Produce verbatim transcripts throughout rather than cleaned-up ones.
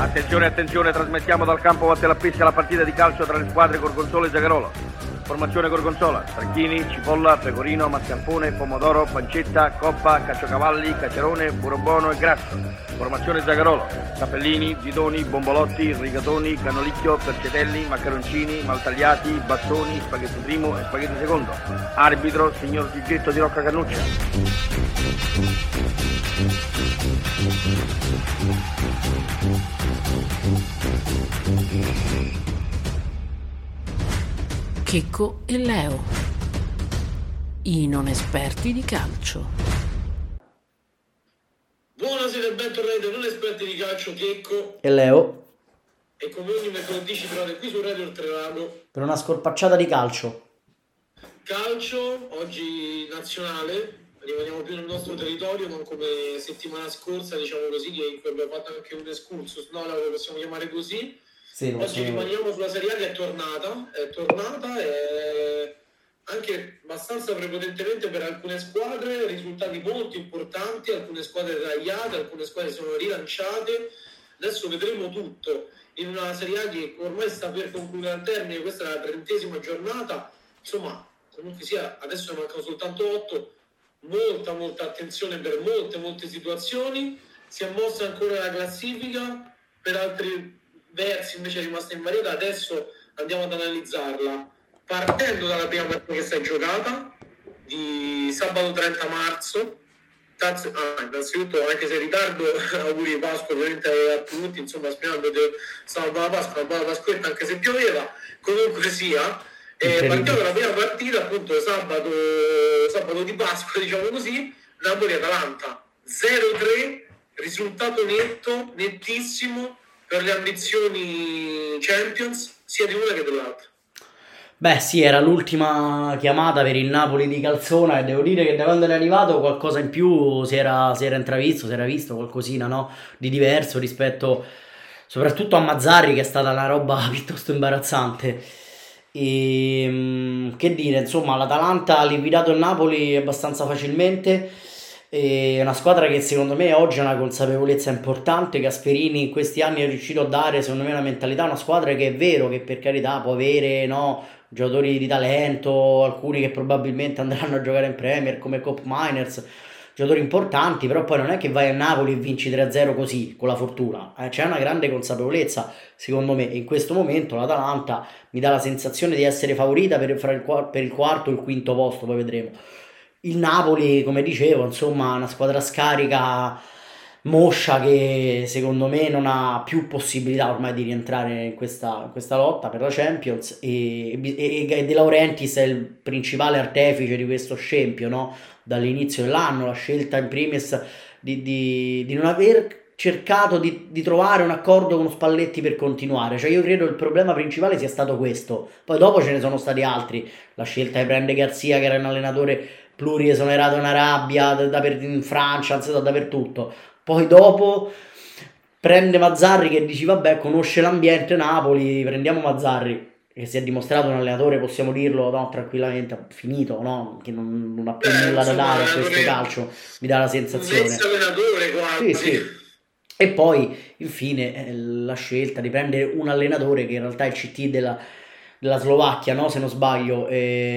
Attenzione, attenzione, trasmettiamo dal campo Vattelapesca la partita di calcio tra le squadre Gorgonzola e Zagarolo. Formazione Gorgonzola: Franchini, cipolla, pecorino, mascarpone, pomodoro, pancetta, coppa, caciocavalli, cacerone, burrobono e grasso. Formazione Zagarolo: capellini, bidoni, bombolotti, rigatoni, canolicchio, percetelli, maccaroncini, maltagliati, bastoni, spaghetti primo e spaghetti secondo. Arbitro signor Gigetto di Rocca Cannuccia. Checco e Leo, i non esperti di calcio. Buonasera e bentornati a non esperti di calcio, Checco e Leo. E come ogni mercoledì ci trovate qui su Radio Oltrelago per una scorpacciata di calcio. Calcio, oggi nazionale, rimaniamo più nel nostro territorio, non come settimana scorsa, diciamo così, che in cui abbiamo fatto anche un excursus, no? Lo possiamo chiamare così. Sì, oggi sono... rimaniamo sulla Serie A che è tornata, è tornata e anche abbastanza prepotentemente per alcune squadre, risultati molto importanti, alcune squadre tagliate, alcune squadre sono rilanciate. Adesso vedremo tutto in una Serie A che ormai sta per concludere al termine, questa è la trentesima giornata, insomma, comunque sia, adesso ne mancano soltanto otto, molta molta attenzione per molte molte situazioni. Si è mossa ancora la classifica, per altri versi invece è rimasta invariata. Adesso andiamo ad analizzarla partendo dalla prima partita che si è giocata di sabato trenta marzo. Taz- ah, innanzitutto, anche se in ritardo, auguri di Pasqua ovviamente a tutti, insomma, sperando di sabato la Pasqua, una buona Pasquetta anche se pioveva, comunque sia. Eh, partiamo dalla prima partita, appunto sabato, sabato di Pasqua, diciamo così, Napoli-Atalanta zero tre, risultato netto, nettissimo per le ambizioni Champions sia di una che dell'altra. Beh sì, era l'ultima chiamata per il Napoli di Calzona e devo dire che da quando era arrivato qualcosa in più si era, si era intravisto, si era visto qualcosina, no? Di diverso rispetto soprattutto a Mazzarri, che è stata una roba piuttosto imbarazzante. E che dire, insomma, l'Atalanta ha liquidato il Napoli abbastanza facilmente. È una squadra che secondo me oggi ha una consapevolezza importante. Gasperini in questi anni è riuscito a dare secondo me una mentalità, una squadra che è vero che per carità può avere, no, giocatori di talento, alcuni che probabilmente andranno a giocare in Premier come Cop Miners, giocatori importanti, però poi non è che vai a Napoli e vinci tre a zero così con la fortuna, eh, c'è una grande consapevolezza secondo me, e in questo momento l'Atalanta mi dà la sensazione di essere favorita per, fra il, per il quarto e il quinto posto, poi vedremo. Il Napoli, come dicevo, insomma, una squadra scarica, moscia, che secondo me non ha più possibilità ormai di rientrare in questa, in questa lotta per la Champions, e, e, e De Laurentiis è il principale artefice di questo scempio, no? Dall'inizio dell'anno, la scelta in primis di, di, di non aver cercato di, di trovare un accordo con Spalletti per continuare. Cioè io credo il problema principale sia stato questo, poi dopo ce ne sono stati altri, la scelta di prendere Garzia, che era un allenatore pluriesonerato in Arabia, da, da per, in Francia, anzi dappertutto. Poi dopo prende Mazzarri, che dici vabbè, conosce l'ambiente Napoli, prendiamo Mazzarri, che si è dimostrato un allenatore, possiamo dirlo, no, tranquillamente finito, no? Che non, non ha più eh, nulla da dare a questo calcio, mi dà la sensazione. Un ex-allenatore quasi. Sì, sì. E poi infine la scelta di prendere un allenatore che in realtà è il C T della, della Slovacchia, no? Se non sbaglio,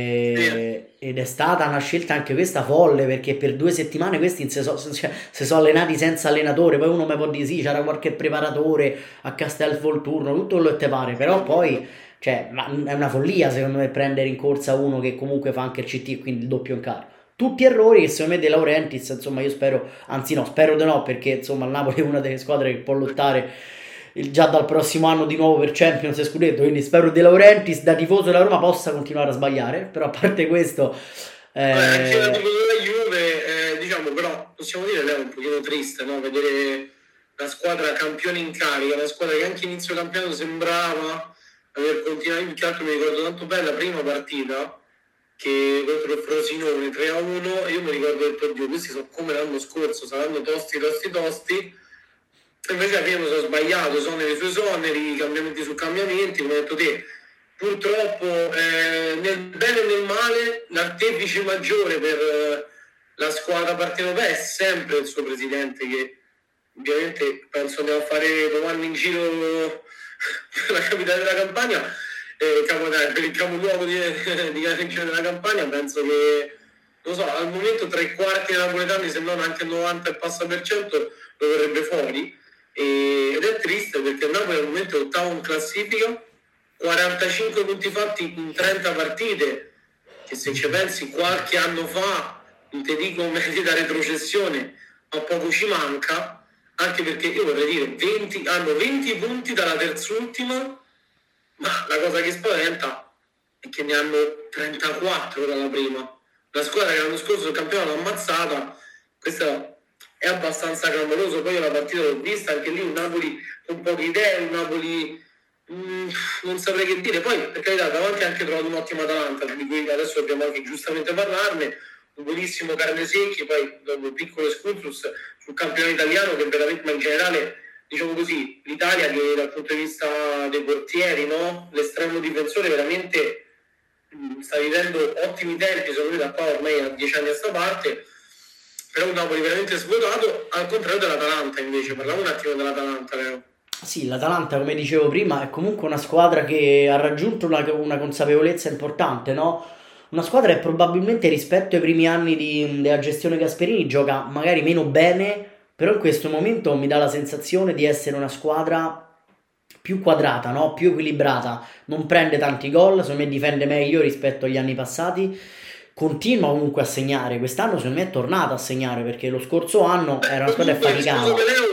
e, sì. Ed è stata una scelta anche questa folle, perché per due settimane questi si sono so, so allenati senza allenatore. Poi uno mi può dire sì, c'era qualche preparatore a Castelvolturno, tutto quello che te pare, però poi cioè, ma è una follia secondo me prendere in corsa uno che comunque fa anche il C T, quindi il doppio incarico. Tutti errori che secondo me De Laurentiis, insomma, io spero, anzi no, spero di no, perché insomma il Napoli è una delle squadre che può lottare il, già dal prossimo anno di nuovo per Champions e Scudetto, quindi spero De Laurentiis da tifoso della Roma possa continuare a sbagliare, però a parte questo eh... Beh, anche da tifoso della Juve, eh, diciamo, però possiamo dire che è un pochino triste, no? Vedere la squadra campione in carica, una squadra che anche inizio campionato sembrava aver continuato. Più che altro mi ricordo tanto bene la prima partita che contro il Frosinone tre a uno, io mi ricordo del oddio, questi sono come l'anno scorso, saranno tosti tosti tosti, e invece alla fine mi sono sbagliato, soneri sui soneri, cambiamenti su cambiamenti, come hai detto te. Purtroppo eh, nel bene e nel male l'artefice maggiore per eh, la squadra partenopea è sempre il suo presidente, che ovviamente penso andiamo a fare domani in giro per la capitale della Campania, eh, capo, per il capoluogo di, di Giro della Campania. Penso che, non so, al momento tre quarti dei napoletani, se non anche il novanta e passa per cento, lo verrebbe fuori, e, ed è triste perché il Napoli al momento è ottavo in classifica, quarantacinque punti fatti in trenta partite, che se ci pensi qualche anno fa, non ti dico media da retrocessione, ma poco ci manca, anche perché io vorrei dire venti, hanno venti punti dalla terzultima, ma la cosa che spaventa è che ne hanno trentaquattro dalla prima. La squadra che l'anno scorso il campionato l'ha ammazzata, questo è abbastanza clamoroso. Poi io la partita l'ho vista, anche lì un Napoli con poche idee, un Napoli mh, non saprei che dire. Poi per carità davanti ha anche trovato un'ottima Atalanta, di cui adesso dobbiamo anche giustamente parlarne, un buonissimo Carnesecchi, poi dopo un piccolo excursus sul campionato italiano, che veramente, ma in generale, diciamo così, l'Italia che dal punto di vista dei portieri, no? L'estremo difensore veramente mh, sta vivendo ottimi tempi, secondo me da qua ormai a dieci anni a sta parte, però un Napoli veramente svuotato, al contrario dell'Atalanta invece. Parliamo un attimo dell'Atalanta, vero? Sì, l'Atalanta, come dicevo prima, è comunque una squadra che ha raggiunto una, una consapevolezza importante, no? Una squadra che probabilmente rispetto ai primi anni di, della gestione Gasperini gioca magari meno bene, però in questo momento mi dà la sensazione di essere una squadra più quadrata, no? Più equilibrata, non prende tanti gol, secondo me difende meglio rispetto agli anni passati, continua comunque a segnare, quest'anno secondo me è tornata a segnare, perché lo scorso anno era una squadra che faticava.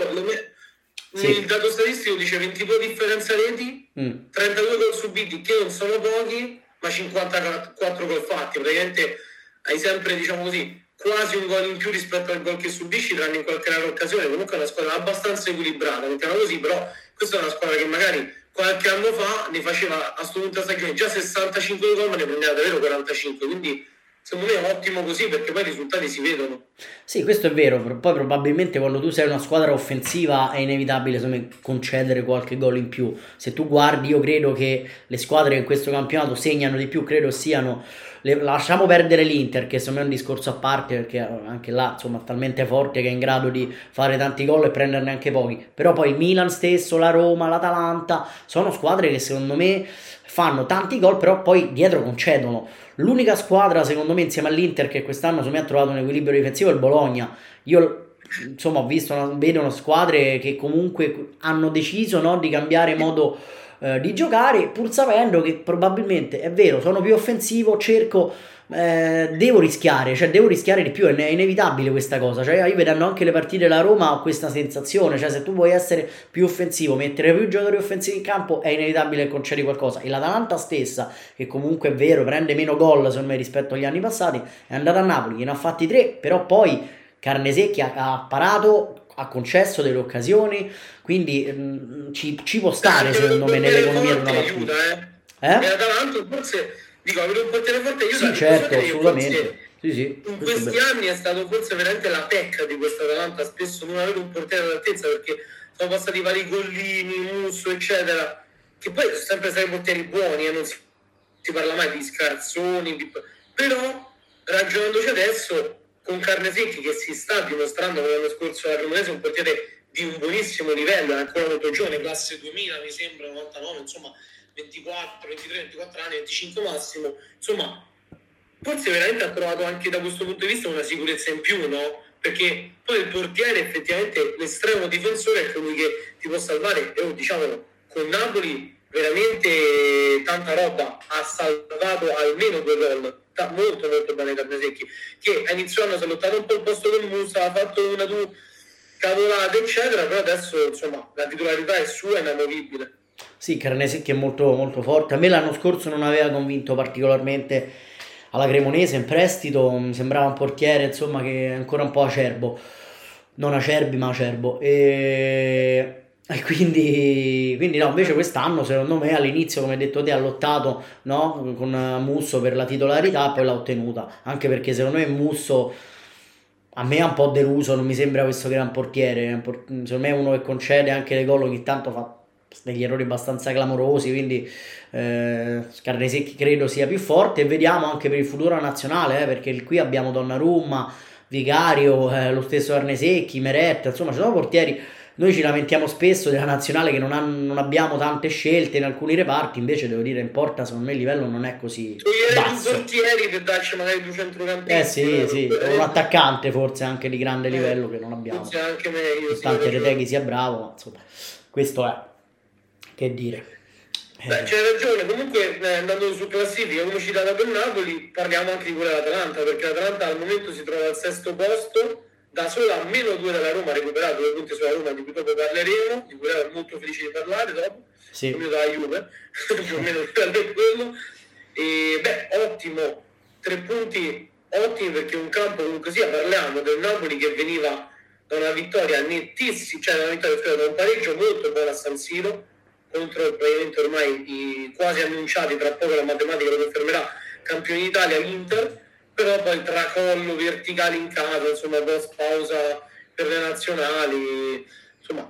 Sì. Il dato statistico dice venti gol differenza reti, mm. trentadue gol subiti, che non sono pochi, ma cinquantaquattro gol fatti. Praticamente hai sempre, diciamo così, quasi un gol in più rispetto al gol che subisci, tranne in qualche rara occasione. Comunque è una squadra abbastanza equilibrata, mettiamo così, però questa è una squadra che magari qualche anno fa ne faceva a sto punto a stagione già sessantacinque gol, ma ne prendeva davvero quarantacinque, quindi secondo me è ottimo così, perché poi i risultati si vedono. Sì, questo è vero, poi probabilmente quando tu sei una squadra offensiva è inevitabile, secondo me, concedere qualche gol in più. Se tu guardi, io credo che le squadre che in questo campionato segnano di più credo siano, le, lasciamo perdere l'Inter, che secondo me è un discorso a parte, perché anche là insomma è talmente forte che è in grado di fare tanti gol e prenderne anche pochi, però poi il Milan stesso, la Roma, l'Atalanta sono squadre che secondo me fanno tanti gol, però poi dietro concedono. L'unica squadra secondo me insieme all'Inter che quest'anno secondo me ha trovato un equilibrio difensivo è il Bologna. Io insomma ho visto una, vedo una squadre che comunque hanno deciso, no, di cambiare modo eh, di giocare, pur sapendo che probabilmente è vero, sono più offensivo, cerco eh, devo rischiare, cioè devo rischiare di più, è, è inevitabile questa cosa. Cioè io vedendo anche le partite della Roma ho questa sensazione, cioè se tu vuoi essere più offensivo, mettere più giocatori offensivi in campo, è inevitabile che concedi qualcosa. E l'Atalanta stessa, che comunque è vero prende meno gol secondo me rispetto agli anni passati, è andata a Napoli che ne ha fatti tre, però poi Carnesecchi ha, ha parato, ha concesso delle occasioni, quindi mh, ci, ci può stare secondo me nell'economia di una partita. Eh? Eh? E l'Atalanta forse, dico, avere un portiere forte aiuta. Sì, certo, assolutamente. Sì, sì, in questi anni è stato forse veramente la pecca di questa Atalanta, spesso non avere un portiere all'altezza, perché sono passati vari Gollini, Musso, eccetera, che poi sono sempre stati portieri buoni, e eh, non si, si parla mai di scarzoni, di, però ragionandoci adesso con Carnesecchi che si sta dimostrando come l'anno scorso alla Cremonese un portiere di un buonissimo livello, è ancora molto giovane, classe duemila mi sembra, novantanove, insomma ventiquattro, ventitré, ventiquattro anni, venticinque massimo, insomma forse veramente ha trovato anche da questo punto di vista una sicurezza in più, no? Perché poi il portiere effettivamente l'estremo difensore è colui che ti può salvare, e diciamolo, con Napoli veramente tanta roba, ha salvato almeno due gol, molto molto bene Carnesecchi, che a inizio anno si è lottato un po' il posto del Musa, ha fatto una tu cavolata eccetera, però adesso insomma la titolarità è sua, è inamovibile. Sì, Carnesecchi è molto molto forte. A me l'anno scorso non aveva convinto particolarmente alla Cremonese in prestito, mi sembrava un portiere insomma che è ancora un po' acerbo, non acerbi ma acerbo, e... E quindi, quindi no, invece quest'anno secondo me all'inizio, come hai detto te, ha lottato, no, con Musso per la titolarità, poi l'ha ottenuta, anche perché secondo me Musso a me ha un po' deluso, non mi sembra questo gran portiere, secondo me è uno che concede anche dei gol, ogni tanto fa degli errori abbastanza clamorosi, quindi eh, Carnesecchi credo sia più forte, e vediamo anche per il futuro nazionale, eh, perché qui abbiamo Donnarumma, Vicario, eh, lo stesso Arnesecchi, Meret, insomma ci sono portieri. Noi ci lamentiamo spesso della nazionale che non, ha, non abbiamo tante scelte in alcuni reparti, invece devo dire in porta secondo me il livello non è così tu basso. Tu portieri per darci magari due centrocampisti. Eh sì, sì, un attaccante forse anche di grande livello che non abbiamo. Forse anche meglio. Tante Reteghi sia bravo, ma insomma, questo è, che dire. Beh, c'hai ragione, comunque eh, andando su classifica, come citata per Napoli, parliamo anche di quella dell'Atalanta, perché l'Atalanta al momento si trova al sesto posto, da sola a meno due dalla Roma, ha recuperato due punti sulla Roma, di cui dopo parleremo, di cui ero molto felice di parlare dopo, sì. Come dalla Juve, più o meno per quello. E beh, ottimo, tre punti ottimi, perché un campo comunque sia, parliamo del Napoli che veniva da una vittoria nettissima, cioè da una vittoria, da un pareggio molto buono a San Siro, contro praticamente ormai i quasi annunciati, tra poco la matematica lo confermerà, campioni d'Italia, l'Inter, però poi tracollo verticale in casa, insomma, post pausa per le nazionali, insomma,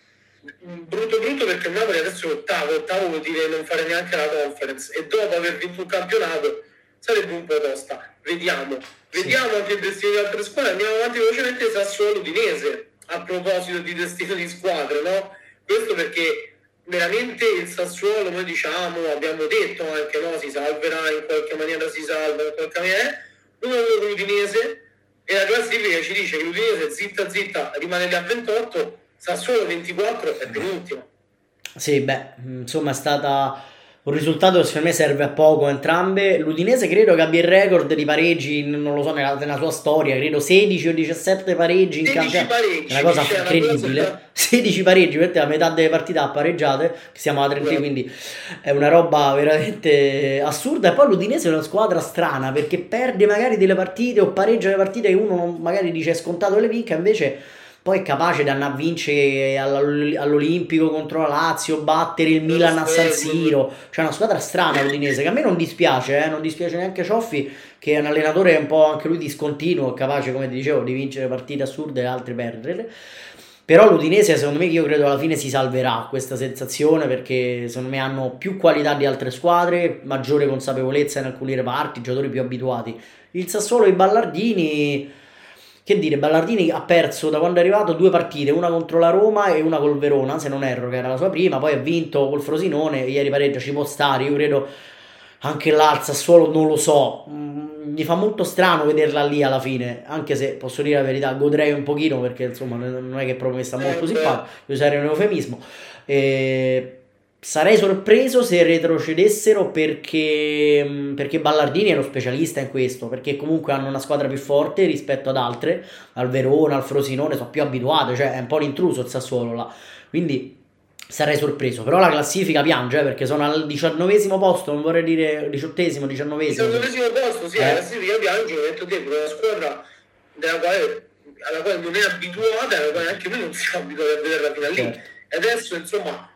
brutto brutto, perché il Napoli adesso è ottavo, ottavo vuol dire non fare neanche la conference, e dopo aver vinto un campionato sarebbe un po' tosta. Vediamo, vediamo sì. Anche il destino di altre squadre. Andiamo avanti velocemente. Sassuolo Udinese, a proposito di destino di squadre, no? Questo perché veramente il Sassuolo, noi diciamo, abbiamo detto anche, no, si salverà in qualche maniera, si salva in qualche maniera, uno con l'Udinese, e la classifica ci dice che l'Udinese zitta zitta rimane lì a ventotto, Sassuolo ventiquattro è penultimo. Sì, beh, insomma è stata un risultato che secondo me serve a poco entrambe. L'Udinese credo che abbia il record di pareggi, non lo so, nella, nella sua storia, credo sedici o diciassette pareggi in campionato. È una cosa cioè, incredibile. Una cosa... sedici pareggi, perché la metà delle partite ha pareggiate, che siamo a trenta, quindi è una roba veramente assurda. E poi l'Udinese è una squadra strana, perché perde magari delle partite o pareggia le partite che uno magari dice è scontato le vinca, invece poi è capace di andare a vincere all'Olimpico contro la Lazio, battere il Milan a San Siro. C'è una squadra strana l'Udinese, che a me non dispiace, eh? non dispiace neanche Cioffi, che è un allenatore un po' anche lui discontinuo, capace, come ti dicevo, di vincere partite assurde e altre perdere. Però l'Udinese, secondo me, io credo alla fine si salverà questa sensazione, perché secondo me hanno più qualità di altre squadre, maggiore consapevolezza in alcuni reparti, giocatori più abituati. Il Sassuolo e i Ballardini... Che dire, Ballardini ha perso da quando è arrivato due partite, una contro la Roma e una col Verona, se non erro, che era la sua prima, poi ha vinto col Frosinone, ieri pareggia, ci può stare, io credo anche là il Sassuolo non lo so, mi fa molto strano vederla lì alla fine, anche se posso dire la verità, godrei un pochino, perché insomma non è che proprio mi sta molto simpatico, usare un eufemismo, e... sarei sorpreso se retrocedessero, perché, perché Ballardini è uno specialista in questo, perché comunque hanno una squadra più forte rispetto ad altre, al Verona, al Frosinone, sono più abituate, cioè è un po' l'intruso il Sassuolo là, quindi sarei sorpreso. Però la classifica piange, eh, perché sono al diciannovesimo posto, non vorrei dire diciottesimo, diciannovesimo. diciannovesimo posto, sì, eh. La classifica piange, ho detto te, una squadra della quale, alla quale non è abituata, alla quale anche noi non siamo abituati a vederla fino a lì, certo. E adesso insomma...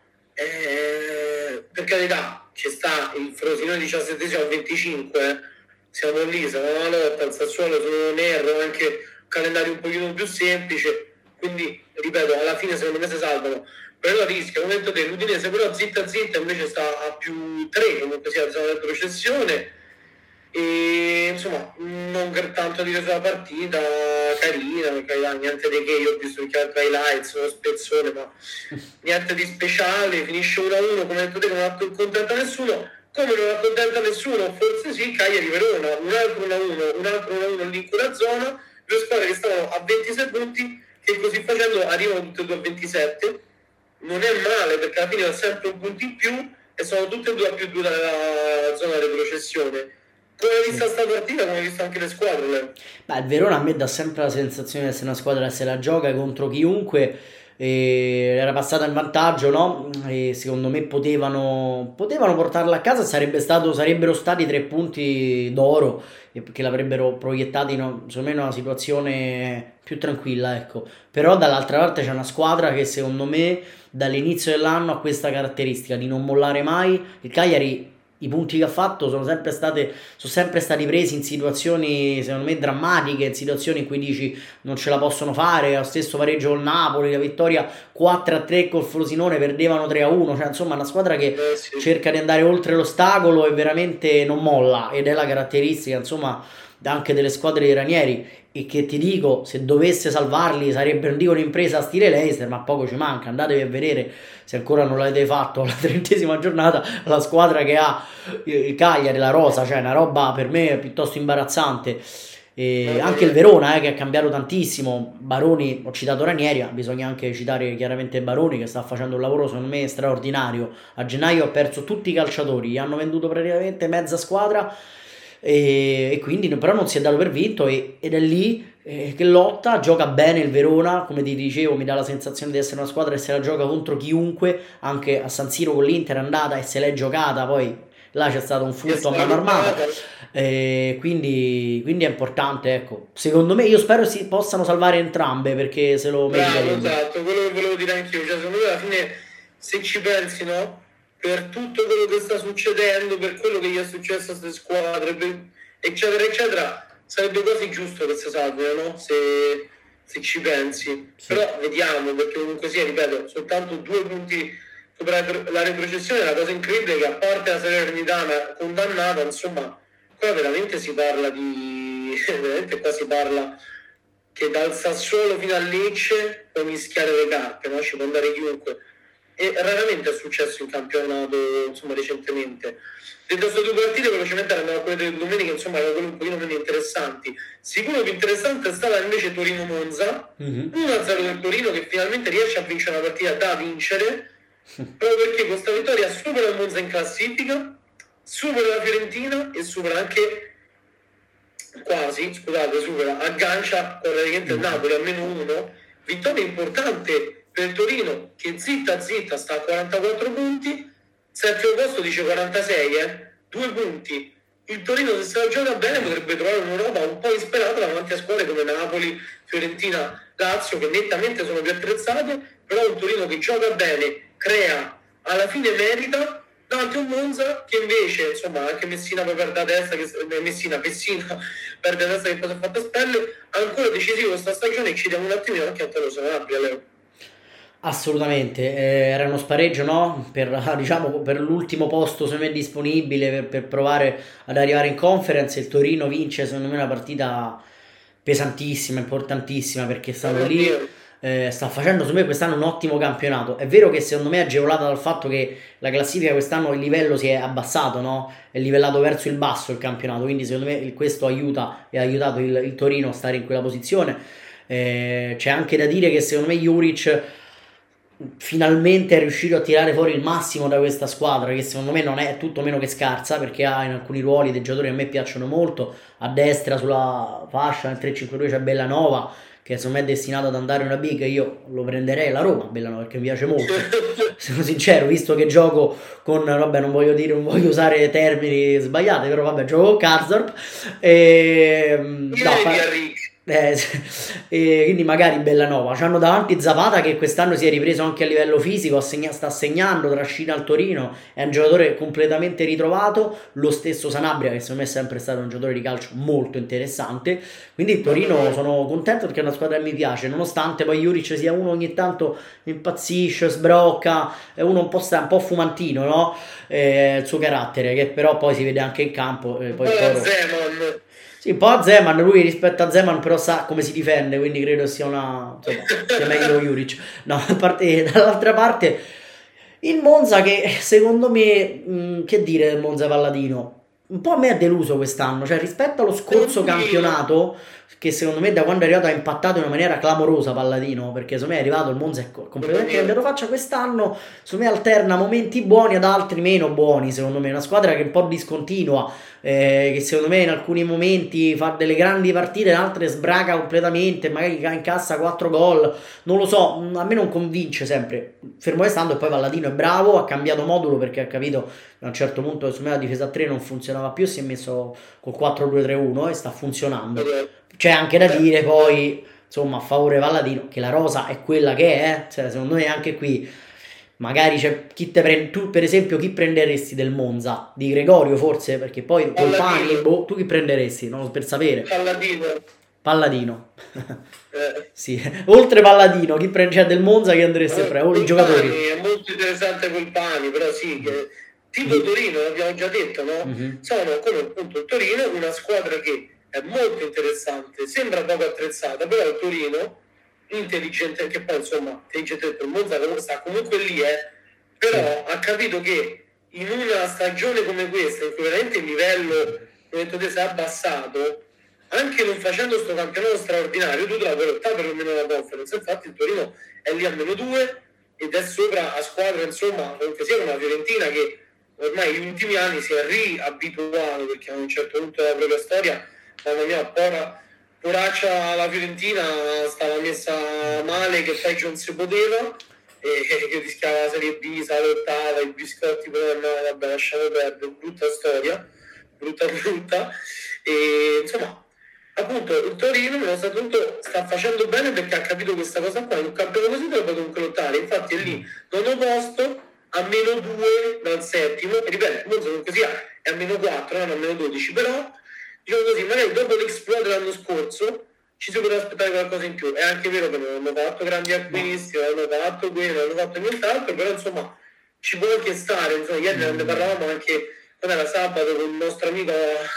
Eh, per carità, ci sta il Frosinone diciassettesimo al venticinque, eh. Siamo lì, siamo alla lotta, il Sassuolo, se non erro, anche un calendario un pochino più semplice, quindi ripeto, alla fine secondo me si salvano, però rischia, come detto te, l'Udinese però zitta zitta invece sta a più tre, comunque sia la zona di retrocessione, e insomma non per tanto dire sulla partita, carina, perché niente di che, io ho visto anche altri highlights, uno spezzone, ma niente di speciale, finisce uno a uno, come detto te, non accontenta nessuno, come non accontenta nessuno, forse sì, Cagliari Verona, un altro uno a uno, un altro uno a uno lì in quella zona, due squadre che stavano a ventisei punti, che così facendo arrivano tutte e due a ventisette, non è male, perché alla fine ha sempre un punto in più, e sono tutte e due a più due dalla zona di retrocessione. Come hai visto sta partita, come hai visto anche le squadre? Leo? Beh, il Verona a me dà sempre la sensazione di essere una squadra che se la gioca contro chiunque, e era passata in vantaggio, no? E secondo me potevano, potevano portarla a casa, sarebbe stato, sarebbero stati tre punti d'oro, che l'avrebbero proiettati in, secondo me, in una situazione più tranquilla, ecco. Però dall'altra parte c'è una squadra che secondo me dall'inizio dell'anno ha questa caratteristica di non mollare mai. Il Cagliari, i punti che ha fatto sono sempre state sono sempre stati presi in situazioni secondo me drammatiche, in situazioni in cui dici non ce la possono fare, lo stesso pareggio col Napoli, la vittoria quattro a tre col Frosinone, perdevano tre a uno, cioè insomma una squadra che eh, sì. cerca di andare oltre l'ostacolo e veramente non molla, ed è la caratteristica insomma anche delle squadre dei Ranieri, e che ti dico, se dovesse salvarli sarebbe, non dico un'impresa a stile Leicester, ma poco ci manca. Andatevi a vedere, se ancora non l'avete fatto, alla trentesima giornata, la squadra che ha il Cagliari, la rosa, cioè una roba per me piuttosto imbarazzante. E anche il Verona, eh, che ha cambiato tantissimo. Baroni, ho citato Ranieri, ma bisogna anche citare chiaramente Baroni, che sta facendo un lavoro secondo me straordinario. A gennaio ha perso tutti i calciatori, gli hanno venduto praticamente mezza squadra, e, e quindi però non si è dato per vinto, e, ed è lì eh, che lotta, gioca bene il Verona, come ti dicevo, mi dà la sensazione di essere una squadra che se la gioca contro chiunque. Anche a San Siro con l'Inter è andata e se l'è giocata, poi là c'è stato un furto a mano armata, eh, quindi, quindi è importante, ecco. Secondo me, io spero si possano salvare entrambe, perché se lo meritano. Esatto, quello che volevo dire anch'io, cioè secondo me alla fine, se ci pensi, no, per tutto quello che sta succedendo, per quello che gli è successo a queste squadre, per, eccetera eccetera, sarebbe quasi giusto che si salvino, no? Se, se ci pensi, sì. Però vediamo, perché comunque sia, ripeto, soltanto due punti la retrocessione. È una cosa incredibile, che a parte la Salernitana condannata, insomma, qua veramente si parla di veramente qua si parla che dal Sassuolo fino al Lecce puoi mischiare le carte, no? Ci può andare chiunque, e raramente è successo in campionato, insomma, recentemente. Detto queste due partite, velocemente andiamo a quelle delle domenica, insomma, erano quelle un pochino meno interessanti. Sicuro più interessante è stata invece Torino-Monza, mm-hmm. uno a zero del Torino, che finalmente riesce a vincere una partita da vincere, proprio perché con questa vittoria supera il Monza in classifica, supera la Fiorentina e supera anche quasi, scusate, supera, aggancia praticamente il Napoli a meno uno. Vittoria importante per il Torino, che zitta zitta sta a quarantaquattro punti, settimo posto dice quarantasei, eh? due punti. Il Torino, se se la gioca bene, potrebbe trovare un'Europa un po' insperata davanti a squadre come Napoli, Fiorentina, Lazio, che nettamente sono più attrezzate, però un Torino che gioca bene, crea, alla fine merita, davanti a un Monza che invece, insomma, anche Messina poi perde la testa, che, Messina, Messina perde la testa, che cosa ha fatto a spelle, ancora decisivo questa stagione, e ci diamo un attimino anche a Antonio Sanabria, Leo. Assolutamente, eh, era uno spareggio, no? Per, diciamo, per l'ultimo posto secondo me disponibile per, per provare ad arrivare in Conference. Il Torino vince secondo me una partita pesantissima, importantissima, perché stanno lì, eh, sta facendo secondo me quest'anno un ottimo campionato. È vero che secondo me è agevolata dal fatto che la classifica quest'anno, il livello si è abbassato, no? È livellato verso il basso il campionato, quindi secondo me questo aiuta e ha aiutato il, il Torino a stare in quella posizione. Eh, c'è anche da dire che secondo me Juric finalmente è riuscito a tirare fuori il massimo da questa squadra, che secondo me non è tutto meno che scarsa, perché ha in alcuni ruoli dei giocatori che a me piacciono molto. A destra sulla fascia nel tre cinque due c'è Bellanova, che secondo me è destinato ad andare una big. Io lo prenderei la Roma Bellanova, perché mi piace molto, sono sincero, visto che gioco con, vabbè, non voglio dire, non voglio usare termini sbagliati, però vabbè, gioco con Karsdorp e no, fa... Eh, e quindi magari Bellanova. C'hanno davanti Zapata, che quest'anno si è ripreso anche a livello fisico, assegna, sta segnando, trascina al Torino, è un giocatore completamente ritrovato. Lo stesso Sanabria, che secondo me è sempre stato un giocatore di calcio molto interessante. Quindi il Torino sono contento, perché è una squadra che mi piace, nonostante poi Juric sia uno ogni tanto impazzisce, sbrocca, è uno un po', sta, un po' fumantino, no? Eh, il suo carattere, che però poi si vede anche in campo. Eh, poi Toro... Sì, un po' a Zeman, lui rispetto a Zeman però sa come si difende, quindi credo sia una, insomma, sia meglio Juric. No, a parte, dall'altra parte il Monza, che secondo me, mh, che dire del Monza Palladino, un po' a me ha deluso quest'anno, cioè rispetto allo scorso campionato, che secondo me da quando è arrivato ha impattato in una maniera clamorosa Palladino, perché secondo me è arrivato, il Monza è completamente cambiato faccia. Quest'anno secondo me alterna momenti buoni ad altri meno buoni, secondo me è una squadra che è un po' discontinua, eh, che secondo me in alcuni momenti fa delle grandi partite, in altre sbraca completamente, magari incassa quattro gol, non lo so, a me non convince sempre, fermo restando. E poi Palladino è bravo, ha cambiato modulo, perché ha capito che a un certo punto secondo me la difesa a tre non funzionava più, si è messo col quattro due tre uno e sta funzionando. C'è anche da dire poi, insomma, a favore Palladino, che la rosa è quella che è, cioè, secondo me anche qui magari c'è chi te prende, tu per esempio chi prenderesti del Monza? Di Gregorio forse, perché poi Colpani, boh, tu chi prenderesti? Non per sapere. Palladino. Palladino. Eh. Sì, oltre Palladino, chi prende, cioè, del Monza che andresti a prendere? I giocatori. È molto interessante Colpani, però sì, che tipo Torino, l'abbiamo già detto, no? Mm-hmm. Sono come appunto il Torino, una squadra che è molto interessante, sembra poco attrezzata, però il Torino, intelligente anche poi, insomma, intelligente per Monza, sta comunque lì, eh, però ha capito che in una stagione come questa, in cui veramente il livello, come detto te, si è abbassato, anche non facendo questo campionato straordinario, tu te la puoi lottare per almeno la conference. Infatti il Torino è lì a meno due ed è sopra a squadra, insomma, comunque sia una Fiorentina che ormai negli ultimi anni si è riabituato, perché a un certo punto della propria storia, mamma mia, pora, poraccia la Fiorentina stava messa male che peggio non si poteva, e che rischiava la Serie B, si lottava, i biscotti, però no, vabbè, lasciamo perdere, brutta storia, brutta brutta, e insomma, appunto il Torino tutto, sta facendo bene perché ha capito questa cosa qua, in un campionato così dovrebbe comunque lottare, infatti è lì, nono posto, a meno due dal settimo, e ripeto, Monza comunque sia è a meno quattro, non a meno dodici, però diciamo così, magari dopo l'exploit dell'anno scorso ci si poteva aspettare qualcosa in più. È anche vero che non hanno fatto grandi acquisti, non hanno fatto quello, non hanno fatto nient'altro, però insomma ci può anche stare, insomma, ieri ne parlavamo anche quando era sabato con il nostro amico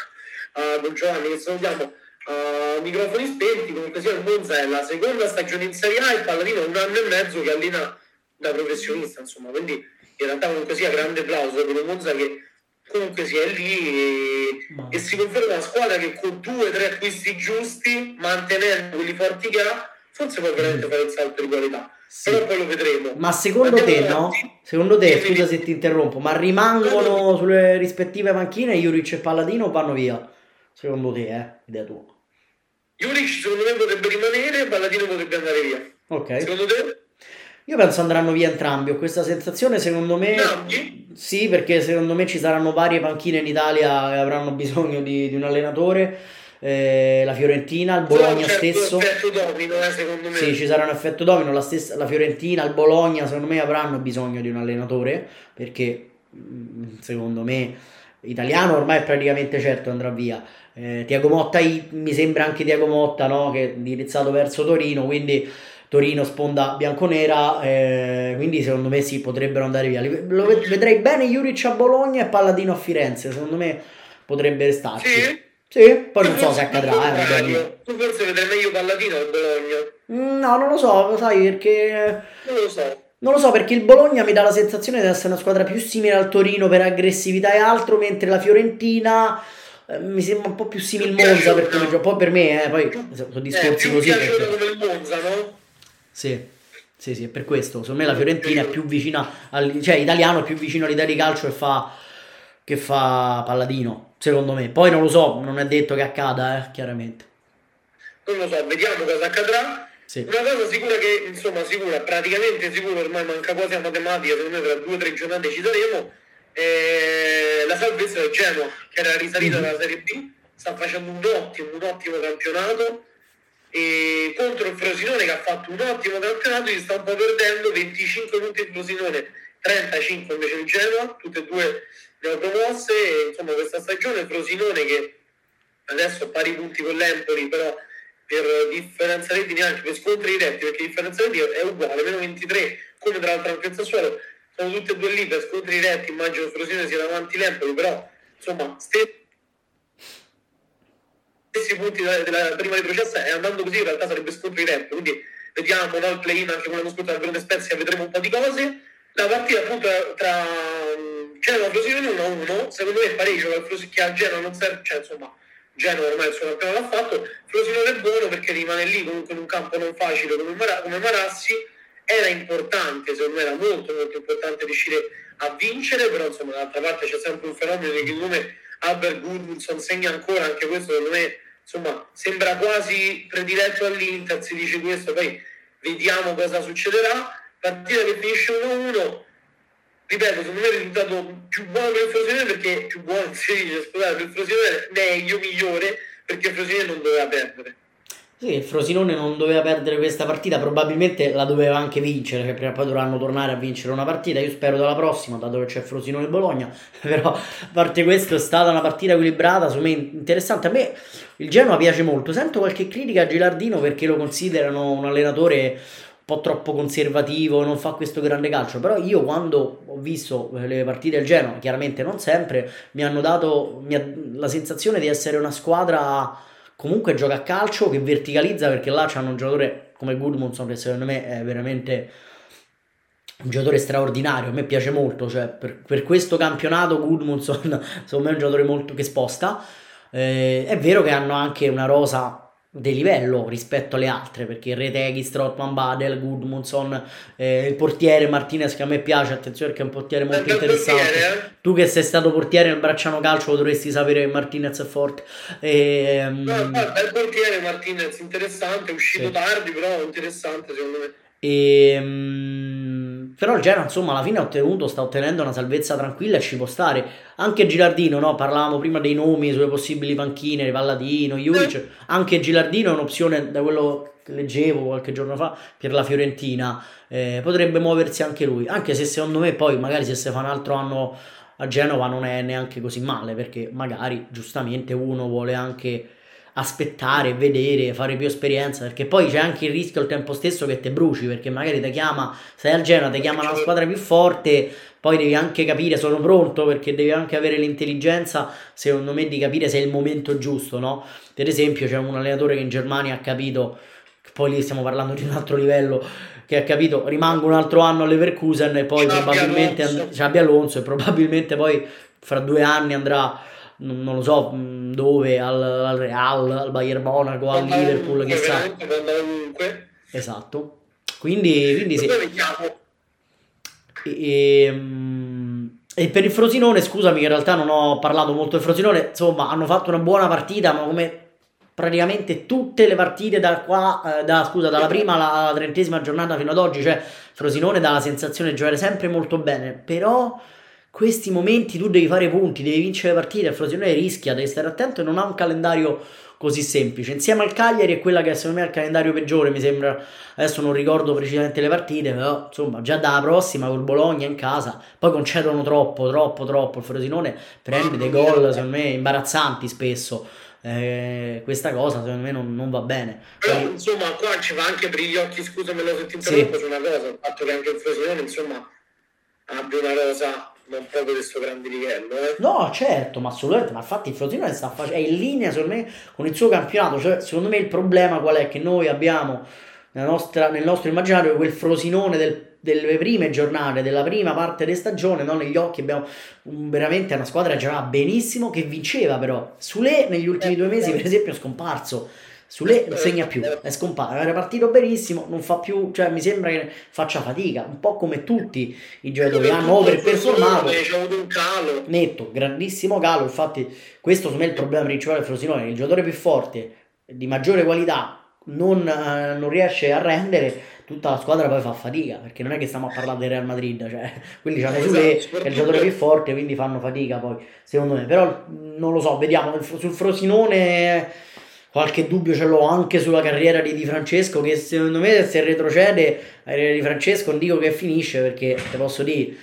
uh, con Giovanni, che salutiamo, a microfoni spenti. Comunque sia il Monza è la seconda stagione in Serie A e il Palladino è un anno e mezzo che allena da professionista, insomma, quindi in realtà comunque sia grande applauso per il Monza che comunque sia lì e, e si conferma una squadra che con due o tre acquisti giusti, mantenendo quelli forti che ha, forse può veramente fare il salto di qualità. Sì. Però poi lo vedremo. Ma secondo Andiamo te avanti. no? Secondo te, scusa se ti interrompo, ma rimangono sulle rispettive panchine Juric e Palladino o vanno via? Secondo te, eh? Idea tua. Juric secondo me potrebbe rimanere, Palladino potrebbe andare via. Ok. Secondo te? Io penso andranno via entrambi, ho questa sensazione, secondo me Entrambi? Sì, perché secondo me ci saranno varie panchine in Italia che avranno bisogno di, di un allenatore, eh, la Fiorentina, il Bologna certo stesso. Effetto domino, eh, secondo me. Sì, ci sarà un effetto domino, la, stessa, la Fiorentina, il Bologna secondo me avranno bisogno di un allenatore, perché secondo me italiano ormai è praticamente certo andrà via. Eh, Tiago Motta, mi sembra anche Tiago Motta, no? Che è indirizzato verso Torino, quindi Torino sponda bianconera, eh, quindi secondo me sì, potrebbero andare via. Lo ved- vedrei bene Juric a Bologna e Palladino a Firenze, secondo me potrebbe restarci. Sì? Sì, poi non so se accadrà. Eh, tu forse vedrai meglio Palladino al Bologna? No, non lo so, sai, perché... Non lo so. Non lo so, perché il Bologna mi dà la sensazione di essere una squadra più simile al Torino per aggressività e altro, mentre la Fiorentina... mi sembra un po' più simile il Monza per come gioca. Poi per me, eh, poi sono discorsi eh, così. Perché... come il Monza, no? Sì, sì, sì, è per questo. Secondo me la Fiorentina è più vicina, al, cioè italiano è più vicino all'idea di calcio che fa, che fa Palladino, secondo me. Poi non lo so, non è detto che accada, eh, chiaramente. Non lo so, vediamo cosa accadrà. Sì. Una cosa sicura che, insomma, sicura, praticamente sicura, ormai manca quasi a matematica, secondo me tra due o tre giornate ci saremo. Eh, la salvezza del Genoa, che era risalita mm-hmm. dalla Serie B, sta facendo un ottimo, un ottimo campionato, e contro il Frosinone che ha fatto un ottimo campionato gli sta un po' perdendo, venticinque punti il Frosinone, trentacinque invece il Genoa, tutte e due neopromosse. E, insomma, questa stagione il Frosinone che adesso ha pari punti con l'Empoli, però per differenza reti neanche per scontri diretti, perché differenza reti è uguale, meno ventitré, come tra l'altro anche il Sassuolo, sono tutte e due lì per scontri diretti. Immagino il Frosinone sia davanti l'Empoli, però insomma stessi punti della, della prima retrocessa, e andando così in realtà sarebbe scontro diretto, quindi vediamo, no, il play-in anche con l'anno scorso al Verona Spezia, vedremo un po' di cose. La partita appunto tra Genoa e Frosinone uno a uno, secondo me è pareggio che al Genoa non serve, cioè insomma Genoa ormai il suo campionato l'ha fatto, Frosinone è buono perché rimane lì comunque in un campo non facile come, Mar- come Marassi. Era importante, secondo me era molto molto importante riuscire a vincere, però insomma dall'altra parte c'è sempre un fenomeno che il nome Albert Gudmundsson segna ancora, anche questo secondo me insomma sembra quasi prediletto all'Inter, si dice questo, poi vediamo cosa succederà. Partita che finisce uno a uno, ripeto, secondo me è il risultato più buono per il Frosinone, perché più buono si dice, scusate, per il Frosinone meglio, migliore, perché il Frosinone non doveva perdere. Sì, il Frosinone non doveva perdere questa partita, probabilmente la doveva anche vincere, che prima o poi dovranno tornare a vincere una partita. Io spero dalla prossima, dato che c'è Frosinone e Bologna, però a parte questo è stata una partita equilibrata, secondo me interessante. A me il Genoa piace molto, sento qualche critica a Gilardino perché lo considerano un allenatore un po' troppo conservativo, non fa questo grande calcio, però io quando ho visto le partite del Genoa, chiaramente non sempre, mi hanno dato mi ha, la sensazione di essere una squadra comunque gioca a calcio, che verticalizza, perché là c'hanno un giocatore come Gudmundsson che secondo me è veramente un giocatore straordinario, a me piace molto, cioè per, per questo campionato Gudmundsson secondo me è un giocatore molto che sposta. Eh, è vero che hanno anche una rosa di livello rispetto alle altre, perché Retegui, Strootman, Badel, Gudmundsson, eh, il portiere Martinez, che a me piace, attenzione perché è un portiere molto Bel interessante. portiere, eh? Tu che sei stato portiere nel Bracciano Calcio dovresti sapere che Martinez è forte. E, No, guarda, il portiere Martinez interessante, è uscito Sì. tardi, però interessante secondo me. E, mm, però il Genoa insomma alla fine ha ottenuto, sta ottenendo una salvezza tranquilla e ci può stare. Anche Gilardino, no? Parlavamo prima dei nomi sulle possibili panchine, Palladino, Juric. Anche Gilardino è un'opzione, da quello che leggevo qualche giorno fa, per la Fiorentina. Eh, potrebbe muoversi anche lui, anche se secondo me poi magari se si fa un altro anno a Genova non è neanche così male, perché magari giustamente uno vuole anche aspettare, vedere, fare più esperienza, perché poi c'è anche il rischio al tempo stesso che te bruci, perché magari ti chiama, sei al Genoa, ti chiama una squadra più forte, poi devi anche capire sono pronto, perché devi anche avere l'intelligenza secondo me di capire se è il momento giusto, no? Per esempio c'è un allenatore che in Germania ha capito, poi lì stiamo parlando di un altro livello, che ha capito rimango un altro anno alle Leverkusen e poi Xabi probabilmente Alonso. and- Xabi Alonso e probabilmente poi fra due anni andrà non, non lo so mh, dove, al, al Real, al Bayern Monaco, al Guarda Liverpool, ovunque, chissà. veramente può andare ovunque. Esatto. Quindi, quindi sì. Poi vediamo. E, mm, e per il Frosinone, scusami che in realtà non ho parlato molto del Frosinone, insomma hanno fatto una buona partita, ma come praticamente tutte le partite da qua, eh, da, scusa, dalla prima alla trentesima giornata fino ad oggi, cioè Frosinone dà la sensazione di giocare sempre molto bene, però questi momenti tu devi fare punti, devi vincere le partite, il Frosinone rischia, devi stare attento e non ha un calendario così semplice. Insieme al Cagliari è quella che secondo me è il calendario peggiore, mi sembra, adesso non ricordo precisamente le partite, però insomma già dalla prossima col Bologna in casa, poi concedono troppo, troppo, troppo, il Frosinone prende dei gol secondo me imbarazzanti spesso. Eh, questa cosa secondo me non, non va bene. Però Quindi, insomma qua ci va anche per gli occhi, scusami se ti interrompo, Sì. su una cosa, il fatto che anche il Frosinone insomma abbia una rosa non proprio di questo grande livello, eh. no, certo, ma assolutamente, ma infatti il Frosinone sta facendo, è in linea secondo me con il suo campionato, cioè secondo me il problema qual è? Che noi abbiamo nella nostra- nel nostro immaginario quel Frosinone del- delle prime giornate, della prima parte di stagione, no? Negli occhi abbiamo un- veramente una squadra che giocava benissimo, che vinceva però. Sule negli ultimi due mesi per esempio è scomparso. Sule non segna più, è scomparso, era partito benissimo, non fa più, cioè mi sembra che faccia fatica, un po' come tutti i giocatori hanno overperformato. C'è avuto un calo. Netto, grandissimo calo, infatti questo secondo me è il problema principale del Frosinone, il giocatore più forte, di maggiore qualità, non, eh, non riesce a rendere, tutta la squadra poi fa fatica, perché non è che stiamo a parlare del Real Madrid, cioè, quelli hanno Esatto, Sule, che è il soprattutto- giocatore più forte, quindi fanno fatica poi, secondo me, però non lo so, vediamo, sul Frosinone qualche dubbio ce l'ho anche sulla carriera di Di Francesco, che secondo me se retrocede la carriera di Francesco non dico che finisce, perché te posso dire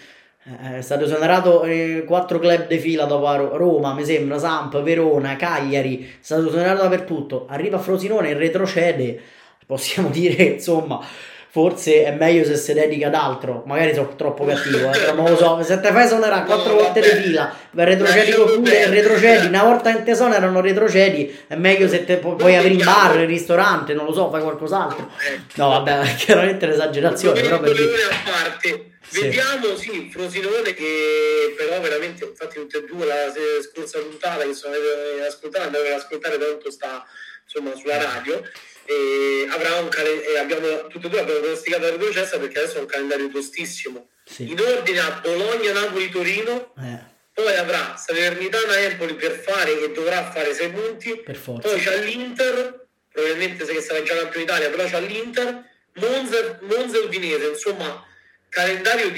è stato esonerato eh, quattro club di fila dopo a Ro- Roma, mi sembra, Samp, Verona, Cagliari, è stato esonerato dappertutto, arriva a Frosinone e retrocede, possiamo dire insomma forse è meglio se si dedica ad altro, magari sono troppo cattivo, eh, però non lo so, se te fai esonerare quattro No, volte vabbè. di fila, vai retrocedi Lasciamo pure, perdere. retrocedi, una volta in tesoro erano retrocedi, è meglio se te pu- puoi avere in bar, il ristorante, non lo so, fai qualcos'altro. Eh. No vabbè, è chiaramente l'esagerazione, però per dire... a parte. Sì. Vediamo, sì, Frosinone che però veramente, infatti tutte e due la se- scorsa puntata che sono andati ad ascoltare, andate ad ascoltare tanto sta insomma sulla radio, e avrà un calen- e abbiamo tutte e due abbiamo pronosticato la retrocessa perché adesso è un calendario tostissimo. Sì. In ordine a Bologna, Napoli, Torino, Eh, poi avrà Salernitana, Empoli per fare e dovrà fare sei punti, per forza. poi c'ha l'Inter, probabilmente se che sarà già campione d'Italia, però c'ha l'Inter, Monza, Monza e Udinese, insomma calendario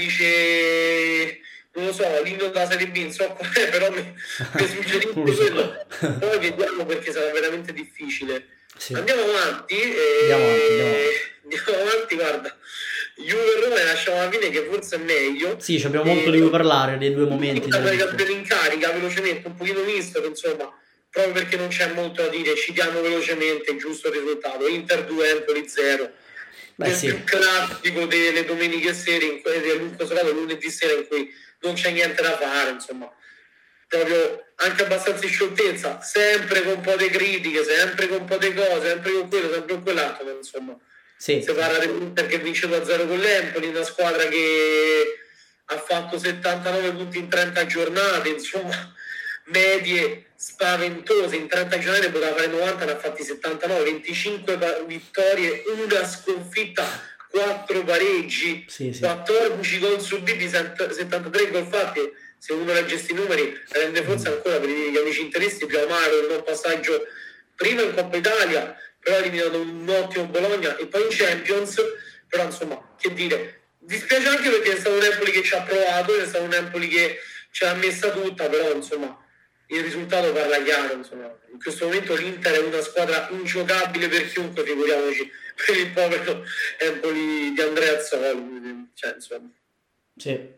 dice, non lo so, l'inno della Serie B, non so qual è, però mi, mi suggerisce Non lo so. quello. Poi vediamo perché sarà veramente difficile. Sì. Andiamo avanti, e... Andiamo avanti, andiamo avanti. andiamo avanti, guarda, Juve e Roma ne lasciamo alla fine che forse è meglio. Sì, ci abbiamo molto di cui parlare dei due momenti. Una della cambiare discussione. in carica velocemente, un pochino misto, insomma, proprio perché non c'è molto da dire, citiamo velocemente il giusto risultato. Inter due, Empoli zero. Beh, Il sì. più classico delle domeniche sere, in cui, del lunedì sera in cui non c'è niente da fare, insomma, proprio anche abbastanza in scioltezza, sempre con un po' di critiche, sempre con un po' di cose, sempre con quello, sempre con quell'altro, ma insomma sì. Si parla dell'Inter che vince due a zero con l'Empoli, una squadra che ha fatto settantanove punti in trenta giornate, insomma medie spaventose, in trenta giornate poteva fare novanta, ne ha fatti settantanove, venticinque vittorie, una sconfitta, quattro pareggi, sì, sì. quattordici gol subiti, settantatré gol fatti. Se uno leggesse i numeri rende forse ancora per gli amici interisti più amaro il non passaggio prima in Coppa Italia, però ha eliminato un ottimo Bologna e poi in Champions. Però insomma, che dire, dispiace anche perché è stato un Empoli che ci ha provato, è stato un Empoli che ce l'ha messa tutta, però insomma il risultato parla chiaro. Insomma, in questo momento l'Inter è una squadra ingiocabile per chiunque, figuriamoci per il povero Empoli di Andrea Azzoli, cioè insomma sì.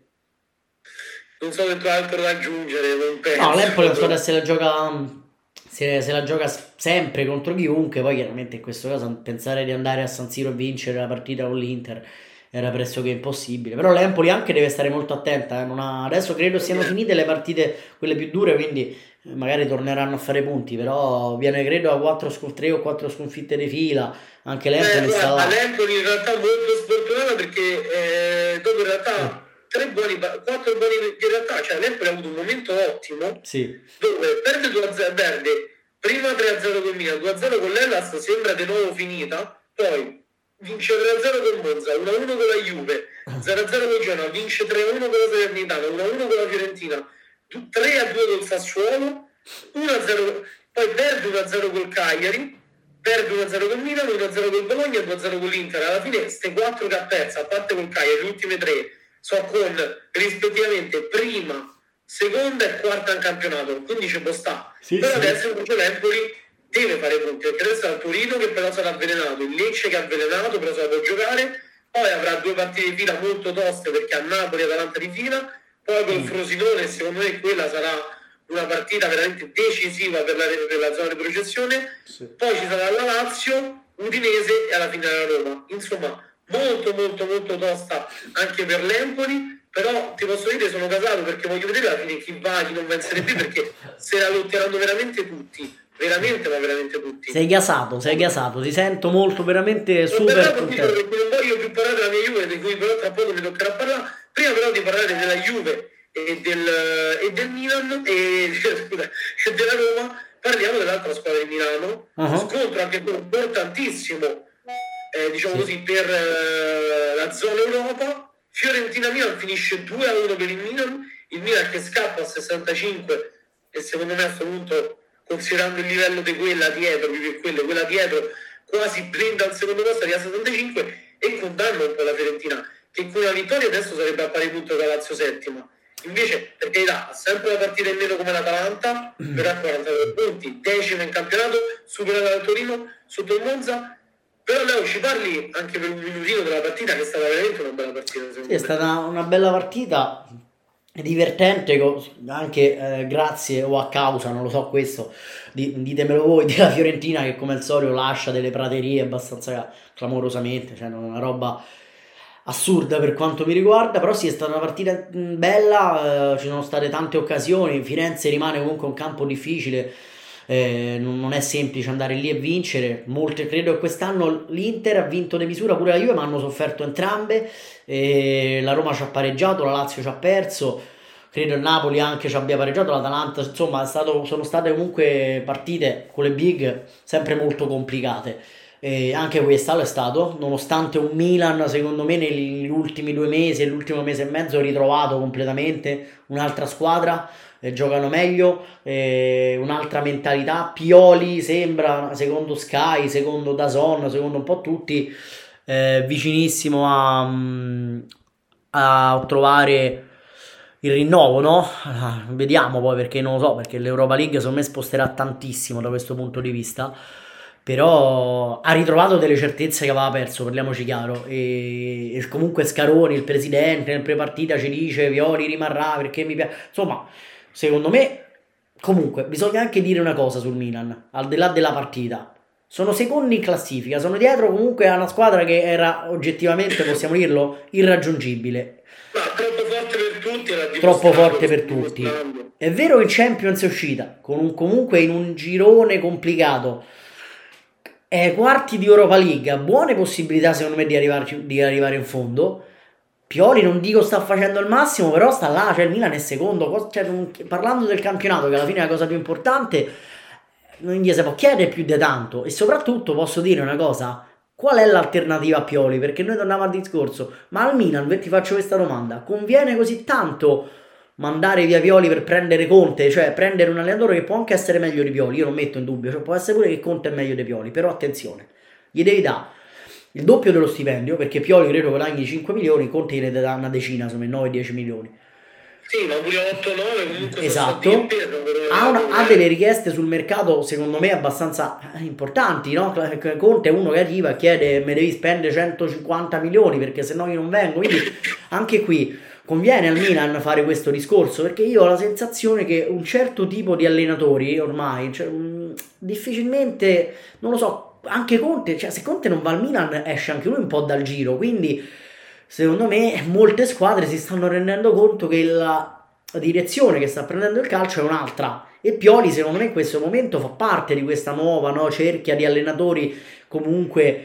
Non so se tu hai altro da aggiungere, non penso. No, l'Empoli è una squadra se la gioca se, se la gioca sempre contro chiunque, poi chiaramente in questo caso pensare di andare a San Siro e vincere la partita con l'Inter era pressoché impossibile, però l'Empoli anche deve stare molto attenta, eh. Non ha, adesso credo siano finite le partite quelle più dure, quindi magari torneranno a fare punti, però viene credo a quattro, tre o quattro sconfitte di fila, anche l'Empoli eh, sta là. L'Empoli in realtà molto sfortunata perché eh, dopo in realtà tre buoni, quattro buoni in realtà, cioè l'Empoli ha avuto un momento ottimo, sì. Dove perde due a zero, perde prima tre a zero con Milan, due a zero con l'Hellas, sembra di nuovo finita, poi vince tre a zero con Monza, uno a uno con la Juve, zero a zero con Genoa, vince tre a uno con la Salernitana, uno a uno con la Fiorentina, tre a due col Sassuolo, uno a zero, poi perde uno a zero col Cagliari, perde uno a zero con Milan, uno a zero col Bologna e due a zero con l'Inter. Alla fine queste quattro che ha perso, a parte col Cagliari, le ultime tre so con rispettivamente prima, seconda e quarta in campionato, quindi ci può stare. Sì, però sì. Adesso invece l'Empoli deve fare punti, perché adesso ha il Torino che però sarà avvelenato, il Lecce che è avvelenato però se la può giocare, poi avrà due partite di fila molto toste perché ha Napoli e Atalanta di fila, poi col mm. Frosinone, secondo me quella sarà una partita veramente decisiva per la, per la zona di processione, sì. Poi ci sarà la Lazio, Udinese e alla fine la Roma, insomma molto molto molto tosta anche per l'Empoli. Però ti posso dire sono casato perché voglio vedere alla fine chi va, chi non va in Serie B, perché se la lotteranno veramente tutti, veramente ma veramente tutti. Sei gasato, sei gasato, ti sento molto veramente super contento. Perché non voglio più parlare della mia Juve, di cui però tra poco mi toccherà parlare, prima però di parlare della Juve e del, e del Milan e, scusa, e della Roma, parliamo dell'altra squadra di Milano, uh-huh. Scontro anche importantissimo, eh, diciamo sì. così, per eh, la zona Europa. Fiorentina-Milan finisce due a uno per il Milan, il Milan che scappa a sessantacinque e secondo me a questo punto, considerando il livello di quella dietro, perché quella, quella dietro quasi blinda al secondo posto, arriva a settantacinque e condanna un po' la Fiorentina, che con una vittoria adesso sarebbe a pari punto con la Lazio settima. Invece, per carità, ha sempre una partita in meno come l'Atalanta, però ha quarantadue punti, decima in campionato, superata dal Torino, sotto il Monza. Però Leo, ci parli anche per un minutino della partita, che è stata veramente una bella partita. Sì, è stata una bella partita, divertente, anche eh, grazie o a causa, non lo so questo, ditemelo voi, della Fiorentina che come al solito lascia delle praterie abbastanza clamorosamente, cioè una roba assurda per quanto mi riguarda. Però sì, è stata una partita bella, eh, ci sono state tante occasioni, Firenze rimane comunque un campo difficile. Eh, non è semplice andare lì e vincere. Molte, credo che quest'anno l'Inter ha vinto di misura, pure la Juve, ma hanno sofferto entrambe. Eh, la Roma ci ha pareggiato, la Lazio ci ha perso, credo il Napoli anche ci abbia pareggiato, l'Atalanta, insomma è stato, sono state comunque partite con le big sempre molto complicate. E anche questa lo è stato, nonostante un Milan secondo me negli ultimi due mesi, l'ultimo mese e mezzo, ritrovato completamente un'altra squadra. Eh, giocano meglio, eh, un'altra mentalità. Pioli sembra, secondo Sky, secondo DAZN, secondo un po' tutti, eh, vicinissimo a, a trovare il rinnovo, no? Ah, vediamo poi, perché non lo so, perché l'Europa League secondo me sposterà tantissimo da questo punto di vista. Però ha ritrovato delle certezze che aveva perso, parliamoci chiaro, e, e comunque Scaroni, il presidente, nel pre-partita ci dice Pioli rimarrà perché mi piace, insomma. Secondo me, comunque, bisogna anche dire una cosa sul Milan, al di là della partita. Sono secondi in classifica, sono dietro comunque a una squadra che era oggettivamente, possiamo dirlo, irraggiungibile. Ma troppo forte per tutti tutti, l'ha troppo dimostrato, forte lo per sta tutti. dimostrando. È vero che in Champions è uscita, con un- comunque in un girone complicato, ai quarti di Europa League, ha buone possibilità secondo me di arrivarci- di arrivare in fondo. Pioli non dico sta facendo il massimo, però sta là, cioè il Milan è secondo, cos- cioè, non- parlando del campionato che alla fine è la cosa più importante, non gli si può chiedere più di tanto. E soprattutto posso dire una cosa, qual è l'alternativa a Pioli? Perché noi torniamo al discorso, ma al Milan, ti faccio questa domanda, conviene così tanto mandare via Pioli per prendere Conte, cioè prendere un allenatore che può anche essere meglio di Pioli, io non metto in dubbio, cioè può essere pure che Conte è meglio di Pioli, però attenzione, gli devi dare il doppio dello stipendio, perché Pioli credo guadagni cinque milioni, Conte gliene dà una decina, insomma nove dieci milioni. Sì, ma pure otto nove comunque Esatto. sono stati in peso per un Ha, una- ha allenatore. delle richieste sul mercato secondo me abbastanza eh, importanti, no? Conte è uno che arriva e chiede me devi spendere centocinquanta milioni perché se no io non vengo, quindi anche qui conviene al Milan fare questo discorso, perché io ho la sensazione che un certo tipo di allenatori ormai, cioè, mh, difficilmente, non lo so, anche Conte, cioè se Conte non va al Milan esce anche lui un po' dal giro, quindi secondo me molte squadre si stanno rendendo conto che la direzione che sta prendendo il calcio è un'altra, e Pioli secondo me in questo momento fa parte di questa nuova, no, cerchia di allenatori comunque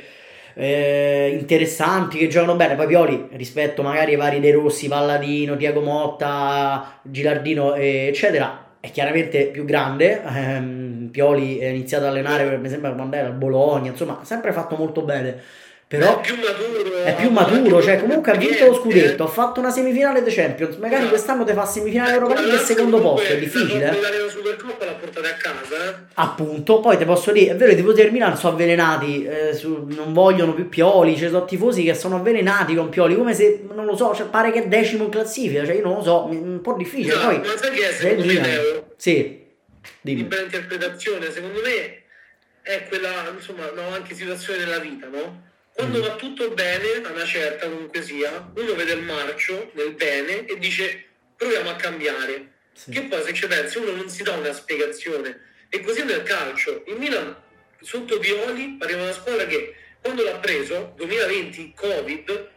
eh, interessanti che giocano bene. Poi Pioli rispetto magari ai vari De Rossi, Palladino, Thiago Motta, Gilardino eh, eccetera è chiaramente più grande. ehm, Pioli è iniziato ad allenare mi sembra quando era al Bologna, insomma ha sempre fatto molto bene, però È più maturo, è più ha maturo, anche cioè più comunque ha vinto lo esperienze. scudetto, ha fatto una semifinale di Champions, magari No. quest'anno te fa semifinale Eh, Europa con la League e Lazio secondo comunque posto, è la difficile, Coppa eh? Italia la Supercoppa l'ha portata a casa, eh. Appunto, poi ti posso dire, è vero, i tifosi del Milan sono avvelenati, eh, su- non vogliono più Pioli, ci sono tifosi che sono avvelenati con Pioli, come se, non lo so, cioè, pare che è decimo in classifica, cioè io non lo so, mi- un po' difficile, No, poi ma sai che è sei il secondo me, Milan. Leo? Sì, Di dimmi. bella interpretazione, secondo me è quella, insomma, no, anche situazione della vita, no? Quando Mm. va tutto bene, a una certa comunque sia, uno vede il marcio nel bene e dice proviamo a cambiare. Sì. Che poi se ci pensi uno non si dà una spiegazione. E così nel calcio. Il Milan sotto Pioli pareva una squadra che quando l'ha preso, duemilaventi, Covid,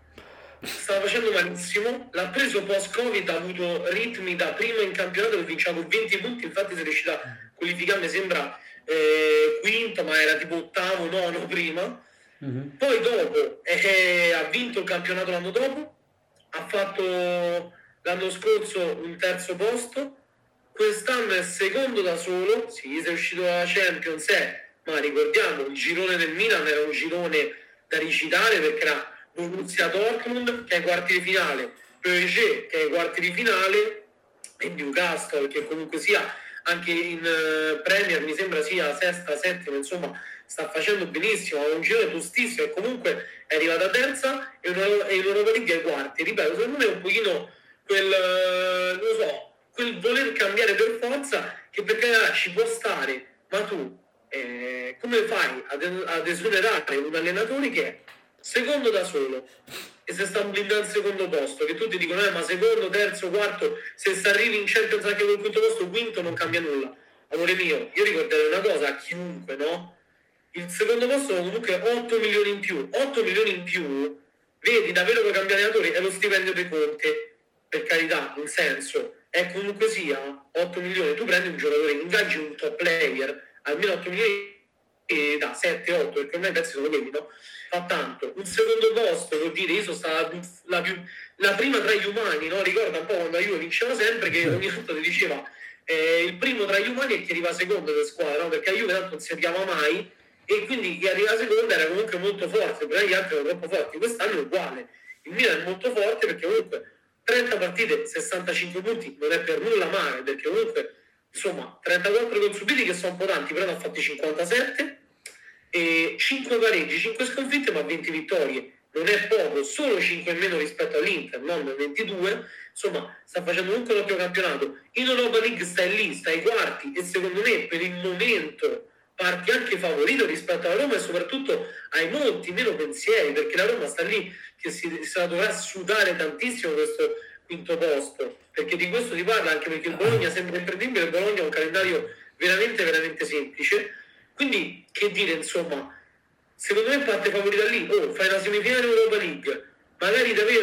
stava facendo malissimo, l'ha preso post-Covid, ha avuto ritmi da prima in campionato che vinceva con venti punti, infatti si è riuscita a qualificare, mi sembra eh, quinto, ma era tipo ottavo, nono prima. Mhm. Poi dopo eh, ha vinto il campionato l'anno dopo, ha fatto l'anno scorso un terzo posto, quest'anno è secondo da solo, sì, si è uscito dalla Champions, eh, ma ricordiamo, il girone del Milan era un girone da recitare perché era Borussia Dortmund che è ai quarti di finale, P S G che è ai quarti di finale e Newcastle che comunque sia anche in uh, Premier mi sembra sia sesta, settima, insomma sta facendo benissimo, ha un girone tostissimo e comunque è arrivata terza e l'Europa League ai quarti. Ripeto, secondo me è un pochino quel, uh, non lo so, quel voler cambiare per forza che per carità ci può stare, ma tu eh, come fai ad, ad esonerare un allenatore che è secondo da solo e se sta blindando al secondo posto, che tutti dicono eh, ma secondo, terzo, quarto, se sta arrivi in Champions anche col quinto posto, quinto non cambia nulla. Amore mio, io ricorderei una cosa a chiunque, no? Il secondo posto comunque otto milioni in più, otto milioni in più, vedi davvero che cambia allenatori, è lo stipendio dei Conte, per carità, in senso, è comunque sia otto milioni, tu prendi un giocatore, ingaggi un top player, almeno otto milioni e da sette otto, perché ormai i pezzi sono quelli, no? Fa tanto. Un secondo posto, vuol dire, io sono stata la, più, la prima tra gli umani, no? Ricorda un po' quando la Juve vinceva sempre che ogni volta ti diceva eh, il primo tra gli umani è chi arriva secondo per squadra, no? Perché la Juve tanto non si arrivava mai e quindi chi arriva secondo era comunque molto forte, però gli altri erano troppo forti. Quest'anno è uguale. Il Milan è molto forte perché comunque trenta partite, sessantacinque punti non è per nulla male, perché comunque insomma trentaquattro gol subiti che sono un po' tanti, però ne ha fatti cinquantasette e cinque pareggi, cinque sconfitte ma venti vittorie, non è poco, solo cinque in meno rispetto all'Inter, non ventidue, insomma sta facendo comunque un ottimo campionato. In Europa League stai lì, stai ai quarti e secondo me per il momento parti anche favorito rispetto alla Roma e soprattutto hai molti meno pensieri, perché la Roma sta lì che si, si la dovrà sudare tantissimo questo quinto posto, perché di questo si parla, anche perché il Bologna sembra imperdibile, il Bologna ha un calendario veramente veramente semplice, quindi che dire, insomma secondo me parte favorita lì, oh, fai una semifinale Europa League, magari davvero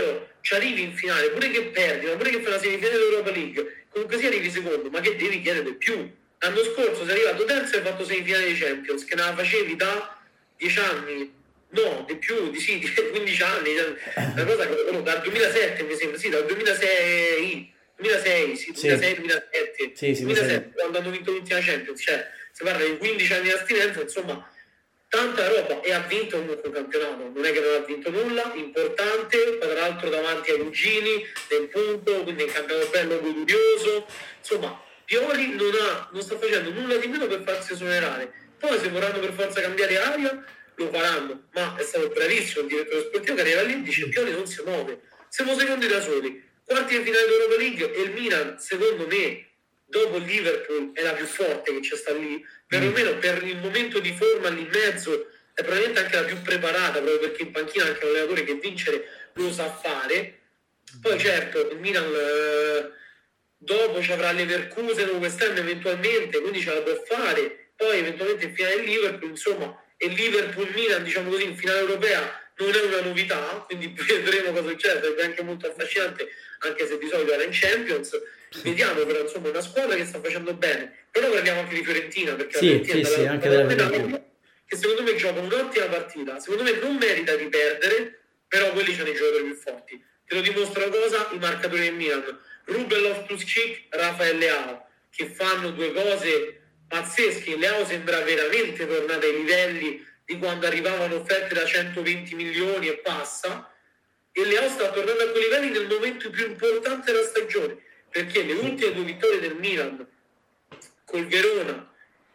ci arrivi in finale, pure che perdi, ma pure che fai la semifinale dell'Europa League, comunque si arrivi secondo, ma che devi chiedere di più? L'anno scorso sei arrivato terzo e hai fatto semifinale di Champions, che non la facevi da dieci anni, no, di più, di sì, di quindici anni, una cosa che, no, dal duemilasette mi sembra, sì, dal duemilasei, duemilasei, sì, duemilasei, duemilasette, sì, sì, duemilasette, quando hanno vinto l'ultima Champions, cioè si parla di quindici anni di astinenza, insomma, tanta roba, e ha vinto comunque un campionato, non è che non ha vinto nulla, importante, tra l'altro davanti ai cugini del punto, quindi un campionato bello, glorioso, insomma, Pioli non, ha, non sta facendo nulla di meno per farsi esonerare. Poi se vorranno per forza cambiare aria lo faranno, ma è stato bravissimo il direttore sportivo che arriva lì e dice Pioli non si muove, siamo secondi da soli, quarti di finale d'Europa League e il Milan secondo me dopo il Liverpool è la più forte che c'è sta lì, perlomeno per il momento di forma lì in mezzo è probabilmente anche la più preparata, proprio perché in panchina anche un allenatore che vincere lo sa fare. Poi certo il Milan eh, dopo ci avrà Leverkusen quest'anno eventualmente, quindi ce la può fare, poi eventualmente in finale il Liverpool, insomma, e Liverpool-Milan, diciamo così, in finale europea non è una novità, quindi vedremo cosa succede, sarebbe anche molto affascinante, anche se di solito era in Champions. Vediamo però, insomma, una squadra che sta facendo bene, però parliamo anche di Fiorentina, perché sì, la Fiorentina sì, sì, anche della Fiorentina, che secondo me gioca un'ottima partita, secondo me non merita di perdere, però quelli sono i giocatori più forti. Te lo dimostra cosa? I marcatori del Milan, Ruben Loftus-Cheek, Rafael Leao, che fanno due cose pazzesche. Leao sembra veramente tornato ai livelli di quando arrivavano offerte da centoventi milioni e passa, e Leao sta tornando a quei livelli nel momento più importante della stagione, perché le ultime due vittorie del Milan col Verona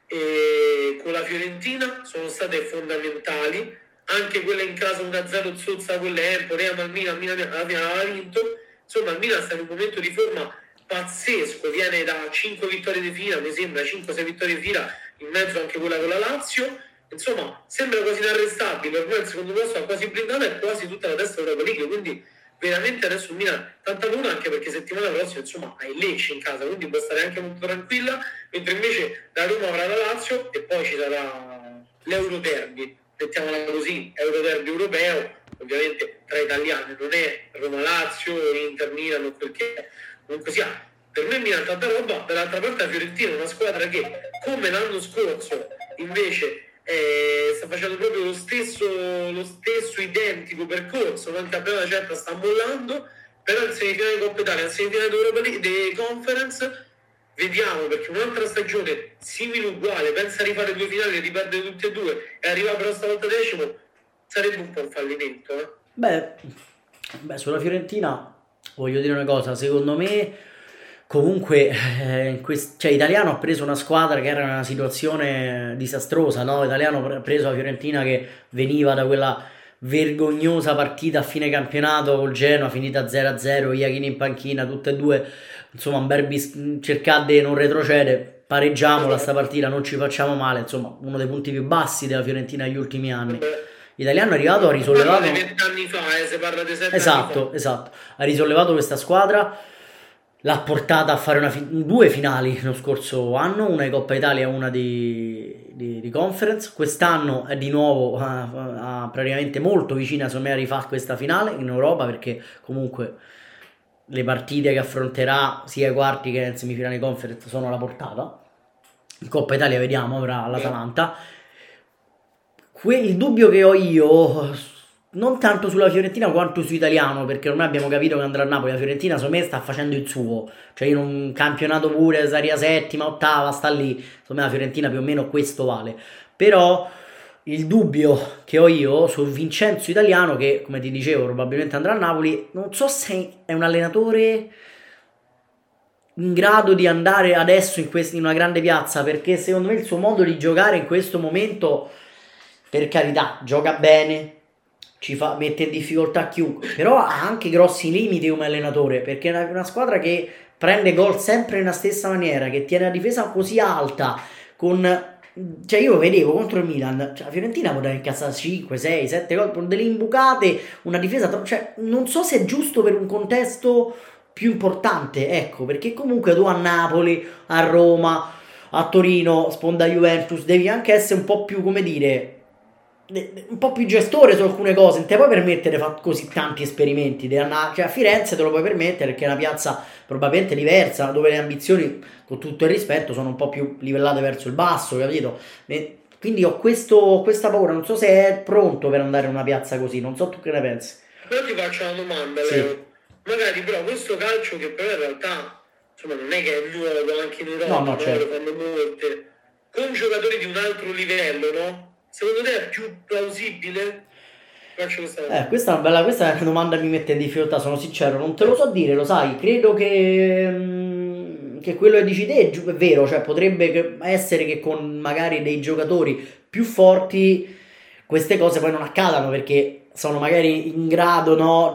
e con la Fiorentina sono state fondamentali, anche quella in casa uno a zero zozza con l'Empoli, ma il Milan, Milan alla fine aveva vinto. Insomma il Milan sta in un momento di forma pazzesco, viene da cinque vittorie di fila, mi sembra cinque sei vittorie di fila, in mezzo anche quella con la Lazio, insomma sembra quasi inarrestabile, ormai il secondo posto ha quasi blindato e quasi tutta la testa Europa League, quindi veramente adesso il Milan tanta paura, anche perché settimana prossima insomma ha il Lecce in casa, quindi può stare anche molto tranquilla, mentre invece la Roma avrà la Lazio e poi ci sarà l'Euroderby, mettiamola così, Euroderby europeo, ovviamente tra italiani, non è Roma-Lazio, Inter-Milan o quel che è, comunque sia, per me Milan tanta roba. Dall'altra parte la Fiorentina è una squadra che come l'anno scorso invece eh, sta facendo proprio lo stesso lo stesso identico percorso, non campionato certo sta mollando, però il semifinale di Coppa Italia, il semifinale d'Europa di Conference, vediamo, perché un'altra stagione simile uguale, pensa a rifare due finali e riperdere tutte e due e arrivare però stavolta decimo, sarebbe un po' un fallimento eh? beh, beh sulla Fiorentina voglio dire una cosa, secondo me comunque eh, in quest- cioè, Italiano ha preso una squadra che era in una situazione disastrosa, no? Italiano ha preso la Fiorentina che veniva da quella vergognosa partita a fine campionato col Genoa, finita zero a zero, Iachini in panchina, tutte e due, insomma un bel bis- cercare di non retrocedere, pareggiamola sta partita, non ci facciamo male, insomma uno dei punti più bassi della Fiorentina negli ultimi anni. L'Italiano è arrivato, ha risollevato parla di vent'anni fa, eh, se parla di sette esatto, anni fa. esatto, ha risollevato questa squadra, l'ha portata a fare una fi- due finali lo scorso anno, una di Coppa Italia e una di, di, di Conference. Quest'anno è di nuovo a, a praticamente molto vicina secondo me a rifare questa finale in Europa, perché comunque le partite che affronterà sia ai quarti che in semifinale di Conference sono alla portata. In Coppa Italia vediamo, avrà l'Atalanta. Que- il dubbio che ho io, non tanto sulla Fiorentina quanto su Italiano, perché ormai abbiamo capito che andrà a Napoli. La Fiorentina secondo me sta facendo il suo, cioè in un campionato pure serie settima, ottava, sta lì, secondo me la Fiorentina più o meno questo vale. Però il dubbio che ho io su Vincenzo Italiano, che come ti dicevo probabilmente andrà a Napoli, non so se è un allenatore in grado di andare adesso in, quest- in una grande piazza, perché secondo me il suo modo di giocare in questo momento, per carità, gioca bene, ci fa, mette in difficoltà chiunque, però ha anche grossi limiti come allenatore, perché è una, una squadra che prende gol sempre nella stessa maniera, che tiene la difesa così alta, con, cioè io vedevo contro il Milan, cioè la Fiorentina poteva incassare cinque, sei, sette gol con delle imbucate, una difesa, cioè non so se è giusto per un contesto più importante, ecco, perché comunque tu a Napoli, a Roma, a Torino, sponda Juventus, devi anche essere un po' più, come dire, un po' più gestore su alcune cose, non te puoi permettere di fare così tanti esperimenti, devi andare, cioè a Firenze te lo puoi permettere perché è una piazza probabilmente diversa, dove le ambizioni, con tutto il rispetto, sono un po' più livellate verso il basso, capito? E quindi ho questo, questa paura, non so se è pronto per andare in una piazza così, non so tu che ne pensi. Però ti faccio una domanda, Sì. Leo. Magari però questo calcio che però in realtà insomma non è che è nuovo anche in Europa, No, no, no? certo. Lo fanno molte, con giocatori di un altro livello, no? Secondo te è più plausibile? Faccio questa Eh, questa è una bella, questa è una domanda che mi mette in difficoltà, sono sincero, non te lo so dire, lo sai, credo che, mm, che quello che dici te è, giu- è vero, cioè potrebbe che- essere che con magari dei giocatori più forti queste cose poi non accadano perché sono magari in grado, no,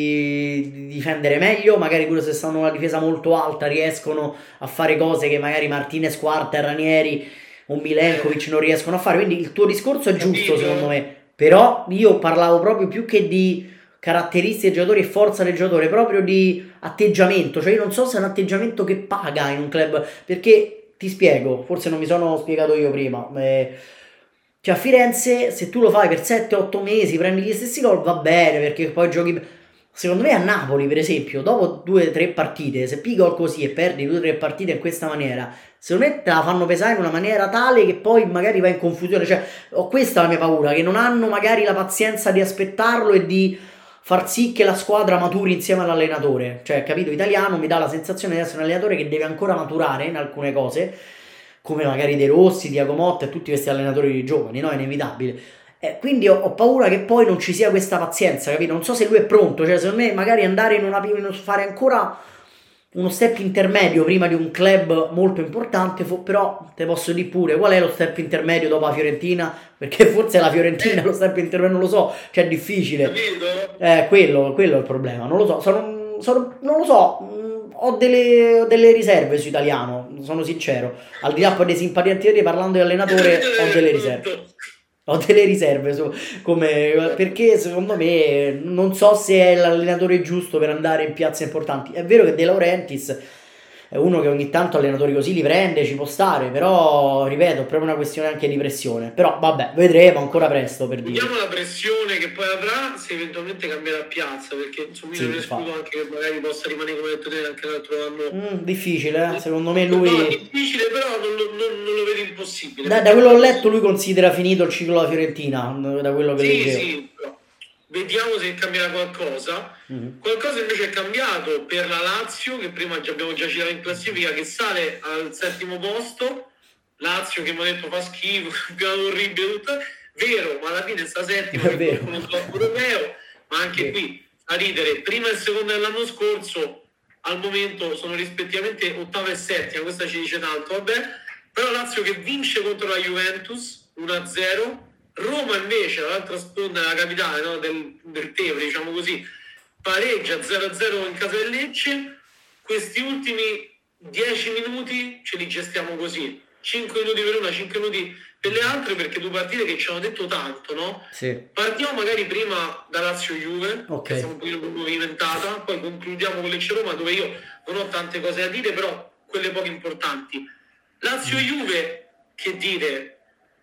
di, di difendere meglio, magari pure se stanno una difesa molto alta riescono a fare cose che magari Martinez, Quarta e Ranieri o Milenkovic non riescono a fare, quindi il tuo discorso è giusto Capito? secondo me, però io parlavo proprio più che di caratteristiche dei giocatori e forza del giocatore, proprio di atteggiamento, cioè io non so se è un atteggiamento che paga in un club, perché ti spiego, forse non mi sono spiegato io prima, eh, cioè a Firenze se tu lo fai per sette otto mesi, prendi gli stessi gol, va bene, perché poi giochi. Secondo me a Napoli, per esempio, dopo due tre partite, se pigli gol così e perdi due tre partite in questa maniera, secondo me te la fanno pesare in una maniera tale che poi magari va in confusione. Cioè, ho questa la mia paura, che non hanno magari la pazienza di aspettarlo e di far sì che la squadra maturi insieme all'allenatore. Cioè, capito, Italiano mi dà la sensazione di essere un allenatore che deve ancora maturare in alcune cose, come magari De Rossi, Diaco Motta e tutti questi allenatori giovani, no? È inevitabile. Eh, quindi ho, ho paura che poi non ci sia questa pazienza, capito? Non so se lui è pronto, cioè secondo me magari andare in una in fare ancora uno step intermedio prima di un club molto importante, fo- però te posso dire pure qual è lo step intermedio dopo la Fiorentina, perché forse la Fiorentina è lo step intermedio, non lo so, cioè è difficile. Capito? Eh, quello, quello è il problema, non lo so, sono, sono- non lo so, mh, ho delle, ho delle riserve su Italiano, sono sincero, al di là poi dei simpatianti, parlando di allenatore, ho delle riserve. Ho delle riserve su come, perché secondo me non so se è l'allenatore giusto per andare in piazze importanti. È vero che De Laurentiis è uno che ogni tanto allenatori così li prende, ci può stare, però ripeto, è proprio una questione anche di pressione. Però vabbè, vedremo, ancora presto per dire. Vediamo la pressione che poi avrà se eventualmente cambierà piazza, perché insomma io Sì, non escludo infatti. anche che magari possa rimanere come detto te anche l'altro anno. Mm, difficile, eh? Secondo me No, lui, difficile, però non, lo- non- non lo vedo impossibile. da, da quello che ho letto, lui considera finito il ciclo della Fiorentina, da quello che Sì, leggevo. sì, però vediamo se cambierà qualcosa. Mhm. Qualcosa invece è cambiato per la Lazio, che prima già abbiamo già citato in classifica, che sale al settimo posto. Lazio che mi ha detto fa schifo, campionato orribile, tutto. Vero, ma alla fine sta settima È vero. con un top europeo, ma anche Sì. qui a ridere, prima e seconda dell'anno scorso, al momento sono rispettivamente ottava e settima, questa ci dice tanto, vabbè. Però Lazio che vince contro la Juventus uno a zero, Roma invece, l'altra sponda della capitale, no, del, del Tevere, diciamo così, pareggia zero a zero in casa del Lecce. Questi ultimi dieci minuti ce li gestiamo così, cinque minuti per una, cinque minuti per le altre, perché due partite che ci hanno detto tanto, no? Sì. Partiamo magari prima da Lazio-Juve, Ok. che è un pochino più movimentata, poi concludiamo con Lecce-Roma, dove io non ho tante cose da dire, però quelle poche importanti. Lazio-Juve, che dire,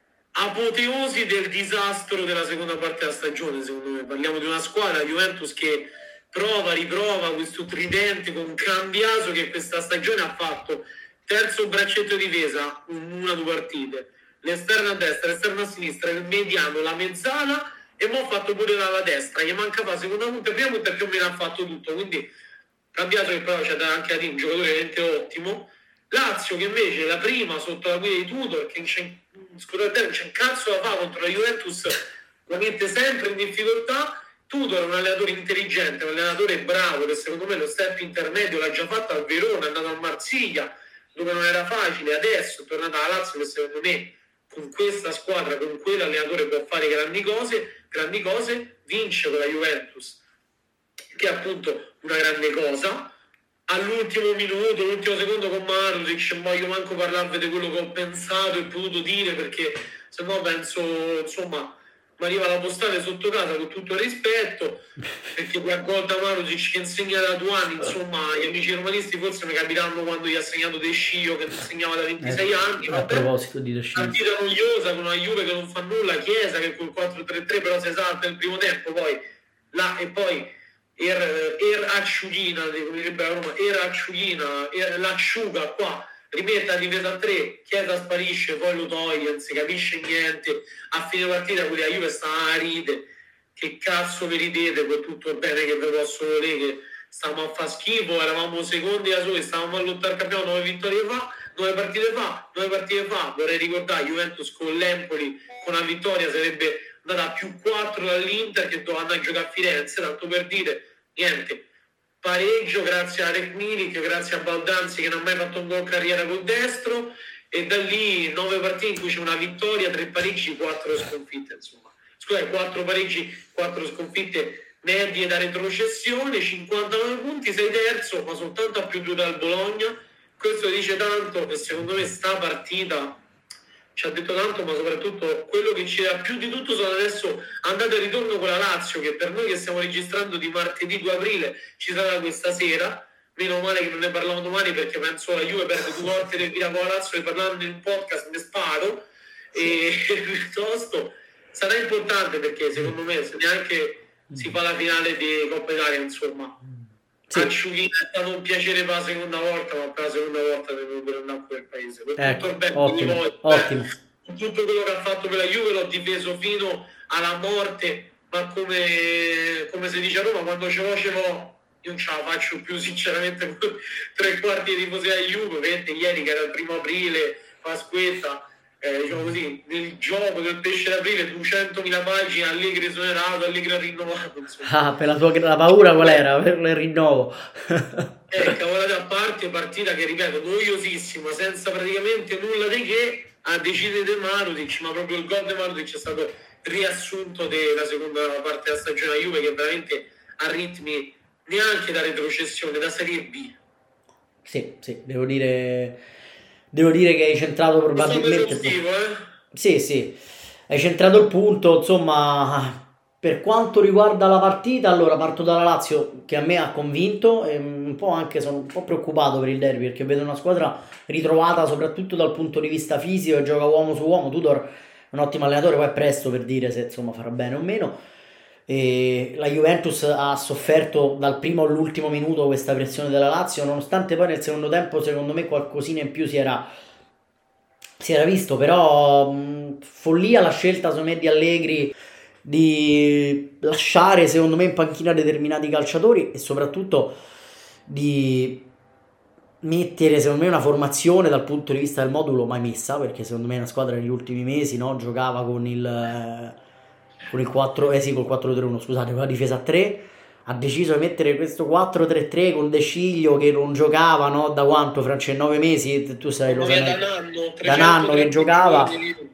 apoteosi del disastro della seconda parte della stagione, secondo me. Parliamo di una squadra, Juventus, che prova, riprova questo tridente con Cambiaso, che questa stagione ha fatto terzo braccetto di difesa in una o due partite, l'esterno a destra, l'esterno a sinistra, il mediano, la mezzala, e mo' ha fatto pure la destra, gli manca fa seconda punta e prima punta, più o meno ha fatto tutto, quindi Cambiaso che però c'è da anche a dire un giocatore veramente ottimo. Lazio che invece la prima sotto la guida di Tudor, che c'è, scusate, c'è un cazzo da fare contro la Juventus, la mette sempre in difficoltà. Tudor è un allenatore intelligente, un allenatore bravo, che secondo me lo step intermedio l'ha già fatto al Verona, è andato al Marsiglia dove non era facile, adesso è tornato alla Lazio che secondo me con questa squadra, con quell'allenatore può fare grandi cose, grandi cose, vince con la Juventus, che è appunto una grande cosa. All'ultimo minuto, l'ultimo secondo con Marusic, non voglio manco parlarvi di quello che ho pensato e potuto dire, perché se no penso, insomma, mi arriva la postale sotto casa, con tutto il rispetto, perché quel gol da Marusic che insegna da due anni, insomma, gli amici romanisti forse mi capiranno quando gli ha segnato De Scio, che insegnava da ventisei Eh, anni. a Vabbè. proposito di De Scio. Partita noiosa con una Juve che non fa nulla, Chiesa che col quattro tre tre però si esalta nel primo tempo, poi là e poi Er, er Acciughina, come direbbe la Roma, Er Acciughina, er, l'asciuga qua, rimette la difesa a tre, Chiesa sparisce, poi lo toglie, non si capisce niente, a fine partita quelli a Juve stanno a ride, che cazzo vi ridete con tutto il bene che vi posso volere, che stavamo a fare schifo, eravamo secondi da soli, stavamo a lottare il campionato, nove vittorie fa, nove partite fa, nove partite fa, vorrei ricordare Juventus con l'Empoli, con una vittoria sarebbe andata a più quattro dall'Inter che doveva andare a giocare a Firenze, tanto per dire, niente, pareggio grazie a Rek Milik, grazie a Baldanzi che non ha mai fatto un gol carriera col destro, e da lì nove partite in cui c'è una vittoria, tre pareggi, quattro sconfitte, insomma. Scusa, quattro pareggi, quattro sconfitte medie da retrocessione, cinquantanove punti, sei terzo, ma soltanto a più due dal Bologna. Questo dice tanto, e secondo me sta partita ci ha detto tanto, ma soprattutto quello che ci dà più di tutto sono adesso andate e ritorno con la Lazio, che per noi che stiamo registrando di martedì due aprile ci sarà questa sera. Meno male che non ne parliamo domani, perché penso la Juve perde due volte del via con la Lazio, e parlando in un podcast ne sparo, e piuttosto sarà importante, perché secondo me se neanche si fa la finale di Coppa Italia, insomma. Sì. Acciughina è stato un piacere per la seconda volta, ma per la seconda volta devo per andare a quel paese. Per ecco, tutto il bene, ottimo, voi, ottimo. Eh, tutto quello che ha fatto per la Juve l'ho difeso fino alla morte, ma come, come si dice a Roma, quando ce l'ho ce l'ho, io non ce la faccio più sinceramente. Tre quarti di tifosi della Juve, vedete ieri che era il primo aprile, Pasquetta, eh, diciamo così, nel gioco del pesce d'aprile, duecentomila pagine, Allegri esonerato, Allegri rinnovato, insomma. Ah, per la tua la paura qual era? Per il rinnovo. Eh, cavolate a parte, partita che ripeto, noiosissima, senza praticamente nulla di che, a decidere De Marusic, ma proprio il gol di Marusic è stato riassunto della seconda parte della stagione della Juve, che veramente a ritmi neanche da retrocessione, da Serie B. Sì, sì, devo dire... Devo dire che hai centrato probabilmente... Positivo, eh? Sì, sì, hai centrato il punto, insomma, per quanto riguarda la partita, allora parto dalla Lazio, che a me ha convinto, e un po' anche sono un po' preoccupato per il derby, perché vedo una squadra ritrovata soprattutto dal punto di vista fisico, e gioca uomo su uomo. Tudor è un ottimo allenatore, poi è presto per dire se insomma farà bene o meno. E la Juventus ha sofferto dal primo all'ultimo minuto questa pressione della Lazio, nonostante poi nel secondo tempo secondo me qualcosina in più si era, si era visto, però mh, follia la scelta secondo me di Allegri di lasciare secondo me in panchina determinati calciatori, e soprattutto di mettere secondo me una formazione dal punto di vista del modulo mai messa, perché secondo me è una squadra negli ultimi mesi, no, giocava con il... Eh, con il quattro, eh sì, col quattro tre uno, scusate, con la difesa a tre, ha deciso di mettere questo quattro tre tre con De Sciglio che non giocava, no, da quanto, Francia, nove mesi, tu sai, lo sai, da un anno, da un anno che giocava,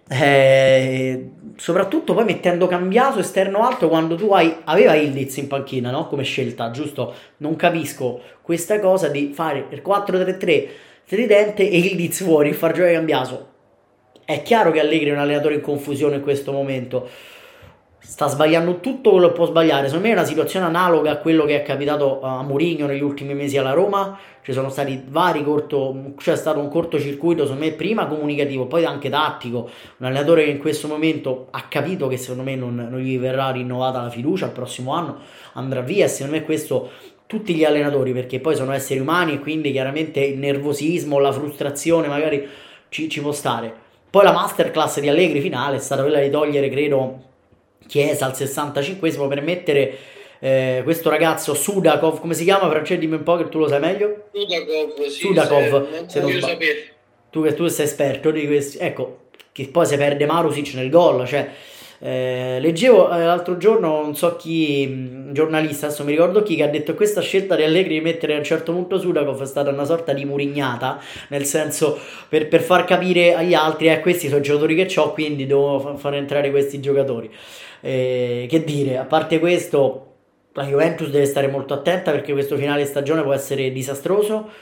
eh, soprattutto poi mettendo Cambiaso esterno alto quando tu hai, aveva Ildiz in panchina, no, come scelta, giusto? Non capisco questa cosa di fare il quattro tre tre tridente e Ildiz fuori e far giocare Cambiaso. È chiaro che Allegri è un allenatore in confusione in questo momento, sta sbagliando tutto quello che può sbagliare. Secondo me è una situazione analoga a quello che è capitato a Mourinho negli ultimi mesi alla Roma. Ci sono stati vari corto, cioè è stato un cortocircuito secondo me, prima comunicativo, poi anche tattico. Un allenatore che in questo momento ha capito che secondo me non, non gli verrà rinnovata la fiducia, il prossimo anno andrà via, e secondo me questo tutti gli allenatori, perché poi sono esseri umani e quindi chiaramente il nervosismo, la frustrazione magari ci, ci può stare. Poi la masterclass di Allegri finale è stata quella di togliere, credo, Chiesa al sessantacinquesimo per mettere eh, questo ragazzo Sudakov, come si chiama, Francesco, dimmi un po' che tu lo sai meglio. Sudakov, sì, Sudakov, se, se non io sbaglio. sapere. Tu che tu sei esperto di questi, ecco, che poi si perde Marusic nel gol, cioè eh, leggevo eh, l'altro giorno, non so chi, mh, giornalista, adesso mi ricordo chi, che ha detto che questa scelta di Allegri di mettere a un certo punto Sudakov è stata una sorta di murignata, nel senso per, per far capire agli altri, eh, questi sono i giocatori che ho, quindi devo fa- far entrare questi giocatori. Eh, che dire, a parte questo, la Juventus deve stare molto attenta, perché questo finale stagione può essere disastroso,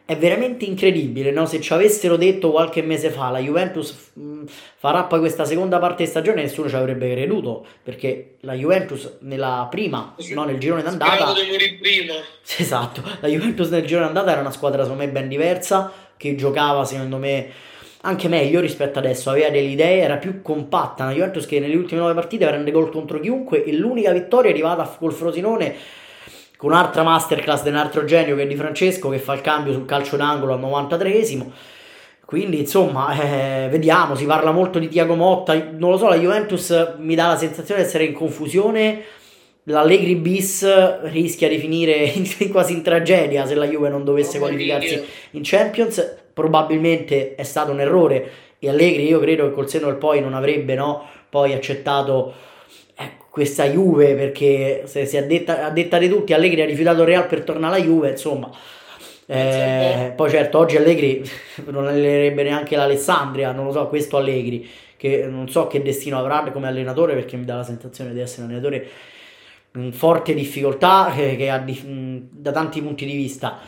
è veramente incredibile, no? Se ci avessero detto qualche mese fa la Juventus mh, farà poi questa seconda parte di stagione, nessuno ci avrebbe creduto, perché la Juventus nella prima, no, nel girone d'andata, prima. esatto, la Juventus nel girone d'andata era una squadra secondo me ben diversa, che giocava secondo me anche meglio rispetto adesso, aveva delle idee, era più compatta, una Juventus che nelle ultime nove partite prende gol contro chiunque, e l'unica vittoria è arrivata col Frosinone, con un'altra masterclass di un altro genio che è Di Francesco, che fa il cambio sul calcio d'angolo al novantatreesimo. Quindi insomma eh, vediamo, si parla molto di Thiago Motta, non lo so, la Juventus mi dà la sensazione di essere in confusione, l'Allegri bis rischia di finire in, quasi in tragedia se la Juve non dovesse oh, qualificarsi mia. in Champions. Probabilmente è stato un errore, e Allegri io credo che col senno del poi non avrebbe no, poi accettato questa Juve, perché se si è detta, a detta di tutti Allegri ha rifiutato il Real per tornare alla Juve, insomma eh, poi certo oggi Allegri non allenerebbe neanche l'Alessandria, non lo so, questo Allegri che non so che destino avrà come allenatore, perché mi dà la sensazione di essere un allenatore in forte difficoltà che, che ha di, da tanti punti di vista.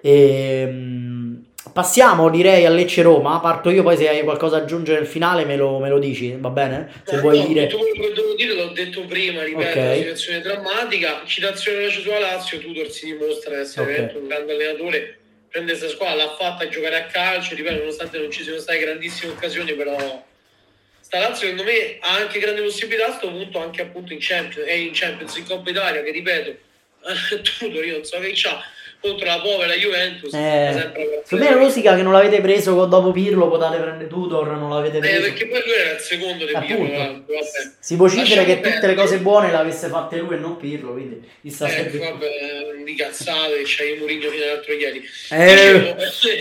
E, passiamo direi a Lecce-Roma, parto io, poi se hai qualcosa da aggiungere nel finale me lo, me lo dici, va bene? Se no, vuoi no, dire... tutto quello che devo dire l'ho detto prima, ripeto, okay. Una situazione drammatica, citazione della sulla Lazio, Tudor si dimostra essere okay. un grande allenatore, prende questa squadra, l'ha fatta giocare a calcio, ripeto, nonostante non ci siano state grandissime occasioni, però sta Lazio secondo me ha anche grandi possibilità a questo punto, anche appunto in Champions, e in Champions, in Coppa Italia, che ripeto, Tudor io non so che c'ha, contro la povera Juventus eh, secondo me Rosica che non l'avete preso dopo Pirlo, potete prendere Tudor, non l'avete preso eh, perché poi lui era il secondo di Pirlo, vabbè. Si vocifera che tutte le cose buone le avesse fatte lui e non Pirlo, quindi chissà eh, se vabbè, di cazzate, c'hai Mourinho fino all'altro ieri eh.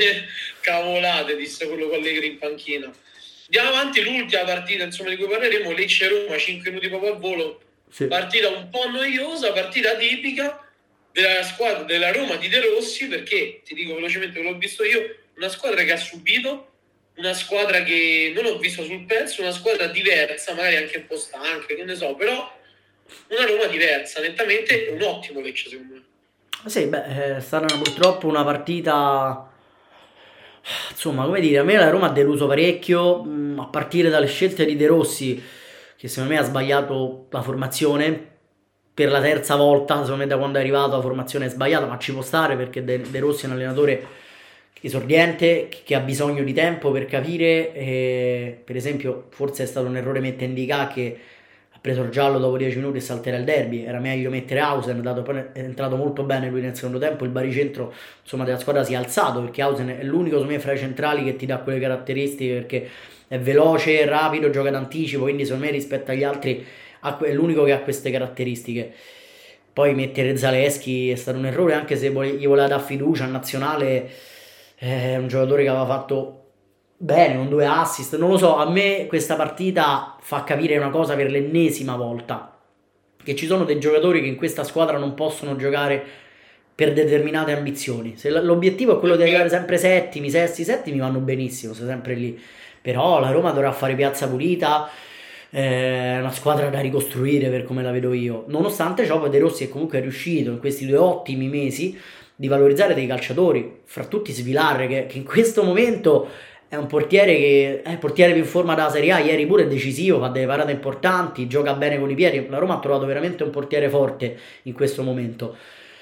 cavolate, disse quello con Allegri in panchina. Andiamo avanti, l'ultima partita insomma di cui parleremo, Lecce-Roma, cinque minuti proprio al volo, sì. Partita un po' noiosa, partita tipica della squadra della Roma di De Rossi, perché ti dico velocemente che l'ho visto io, una squadra che ha subito, una squadra che non ho visto sul pezzo, una squadra diversa, magari anche un po' stanca, che ne so, però una Roma diversa, nettamente un ottimo Lecce secondo me. Sì, beh, è stata purtroppo una partita, insomma, come dire, a me la Roma ha deluso parecchio, a partire dalle scelte di De Rossi, che secondo me ha sbagliato la formazione per la terza volta, secondo me da quando è arrivato la formazione è sbagliata, ma ci può stare perché De, De Rossi è un allenatore esordiente che ha bisogno di tempo per capire, e, per esempio forse è stato un errore mettere Ndicà che ha preso il giallo dopo dieci minuti e salterà il derby, era meglio mettere Hausen, dato poi è entrato molto bene lui nel secondo tempo, il baricentro insomma della squadra si è alzato, perché Hausen è l'unico secondo me fra i centrali che ti dà quelle caratteristiche, perché è veloce, rapido, gioca d'anticipo, quindi secondo me rispetto agli altri è l'unico che ha queste caratteristiche. Poi mettere Zaleschi è stato un errore, anche se gli voleva dare fiducia al nazionale, è un giocatore che aveva fatto bene con due assist, non lo so, a me questa partita fa capire una cosa per l'ennesima volta, che ci sono dei giocatori che in questa squadra non possono giocare per determinate ambizioni. Se l'obiettivo è quello di arrivare sempre settimi, sesti, settimi vanno benissimo, sei sempre lì, però la Roma dovrà fare piazza pulita, è una squadra da ricostruire per come la vedo io. Nonostante ciò poi De Rossi è comunque riuscito in questi due ottimi mesi di valorizzare dei calciatori, fra tutti Svilar che, che in questo momento è un portiere che è il portiere più in forma della Serie A, ieri pure è decisivo, fa delle parate importanti, gioca bene con i piedi, la Roma ha trovato veramente un portiere forte in questo momento.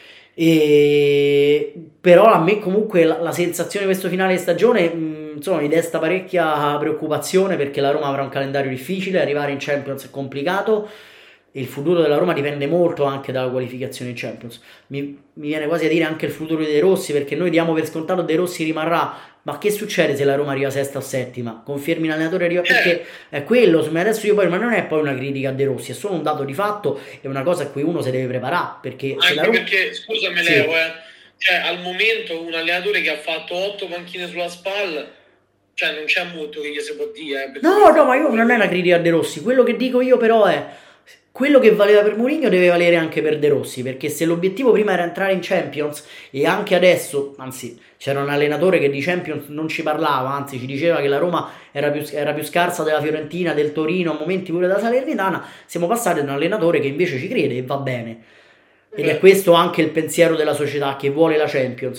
E però a me comunque la, la sensazione di questo finale di stagione mh, insomma mi desta parecchia preoccupazione, perché la Roma avrà un calendario difficile, arrivare in Champions è complicato e il futuro della Roma dipende molto anche dalla qualificazione in Champions. Mi, mi viene quasi a dire anche il futuro di De Rossi, perché noi diamo per scontato De Rossi rimarrà, ma che succede se la Roma arriva sesta o settima? Confermi l'allenatore arriva, perché è quello, adesso io poi, ma non è poi una critica a De Rossi, è solo un dato di fatto, è una cosa a cui uno si deve preparare, perché anche se la Roma... perché scusami sì. Leo, eh, cioè al momento un allenatore che ha fatto otto panchine sulla spalla, cioè non c'è molto che gli si può dire, eh, no no ma io non è una critica a De Rossi, quello che dico io però è quello che valeva per Mourinho deve valere anche per De Rossi, perché se l'obiettivo prima era entrare in Champions, e anche adesso, anzi c'era un allenatore che di Champions non ci parlava, anzi ci diceva che la Roma era più, era più scarsa della Fiorentina, del Torino, a momenti pure della Salernitana, siamo passati da un allenatore che invece ci crede e va bene, ed è questo anche il pensiero della società che vuole la Champions.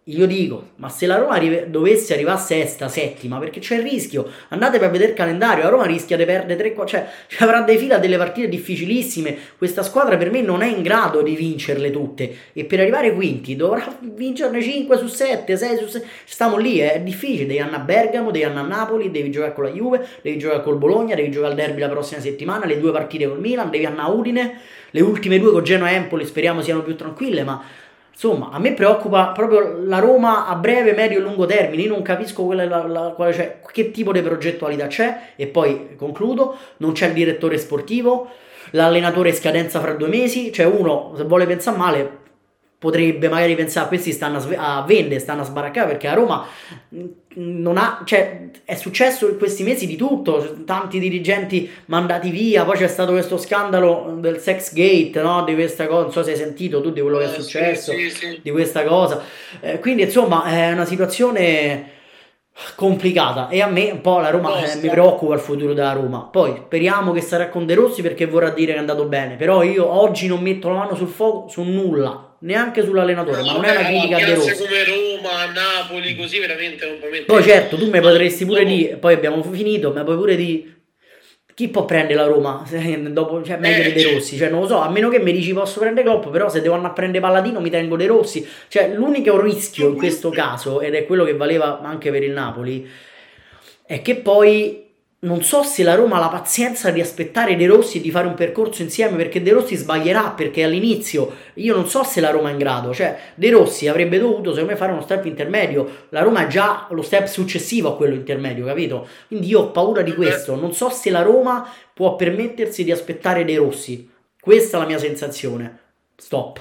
io dico, ma se la Roma arri- dovesse arrivare a sesta, settima, perché c'è il rischio, andate per vedere il calendario, la Roma rischia di perdere tre, cioè, cioè avrà dei fila delle partite difficilissime, questa squadra per me non è in grado di vincerle tutte, e per arrivare quinti dovrà vincerne cinque su sette, sei su sette, stiamo lì, è difficile, devi andare a Bergamo, devi andare a Napoli, devi giocare con la Juve, devi giocare col Bologna, devi giocare al derby la prossima settimana, le due partite col Milan, devi andare a Udine, le ultime due con Genoa e Empoli speriamo siano più tranquille, ma insomma, a me preoccupa proprio la Roma a breve, medio e lungo termine. Io non capisco quella, la, la, quale c'è, che tipo di progettualità c'è. E poi concludo: non c'è il direttore sportivo, l'allenatore è scadenza fra due mesi. Cioè, uno, se vuole pensare male, potrebbe magari pensare: questi stanno a, sve- a vendere, stanno a sbaraccare, perché a Roma non ha, cioè, è successo in questi mesi di tutto, tanti dirigenti mandati via, poi c'è stato questo scandalo del sex gate, no? Di questa cosa, non so se hai sentito tu di quello che è successo, sì, sì, sì. di questa cosa, eh, quindi insomma è una situazione complicata, e a me un po' la Roma, eh, mi preoccupa il futuro della Roma. Poi speriamo che sarà con De Rossi, perché vorrà dire che è andato bene, però io oggi non metto la mano sul fuoco su nulla, neanche sull'allenatore, No, ma non è una critica a De piazze Rossi. come Roma, Napoli, così veramente non puoi mettere. Poi certo, tu mi potresti pure No. dire, poi abbiamo finito, ma poi pure di chi può prendere la Roma? Dopo, cioè, meglio Eh, di De Rossi, cioè non lo so, a meno che mi dici posso prendere Klopp, però se devo andare a prendere Palladino mi tengo De Rossi. Cioè l'unico rischio in questo caso, ed è quello che valeva anche per il Napoli, è che poi non so se la Roma ha la pazienza di aspettare De Rossi e di fare un percorso insieme, perché De Rossi sbaglierà, perché all'inizio io non so se la Roma è in grado, cioè De Rossi avrebbe dovuto secondo me fare uno step intermedio, la Roma è già lo step successivo a quello intermedio, capito? Quindi io ho paura di questo, non so se la Roma può permettersi di aspettare De Rossi, questa è la mia sensazione. Stop.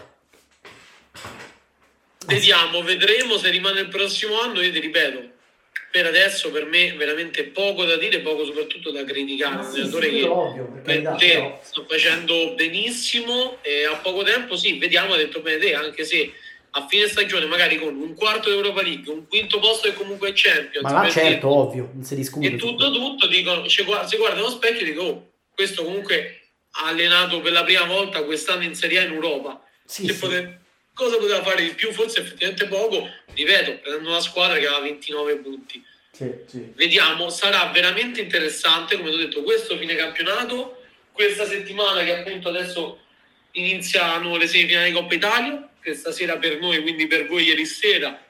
Vediamo, vedremo se rimane il prossimo anno. Io ti ripeto, per adesso per me veramente poco da dire, poco soprattutto da criticare. Un allenatore che per te sta facendo benissimo, e a poco tempo sì, vediamo, ha detto bene te, anche se a fine stagione magari con un quarto di Europa League, un quinto posto che comunque è Champions, Ma là per certo, dire, ovvio, non si discute. e tutto tutto dicono, ci guarda, si guarda allo specchio e dico, oh, questo comunque ha allenato per la prima volta quest'anno in Serie A in Europa. Sì, Che sì. pote- cosa poteva fare di più? Forse effettivamente poco, ripeto, prendendo una squadra che aveva ventinove punti. Sì, sì. Vediamo, sarà veramente interessante, come ti ho detto, questo fine campionato, questa settimana che appunto adesso iniziano le semifinali di Coppa Italia, che stasera per noi, quindi per voi ieri sera,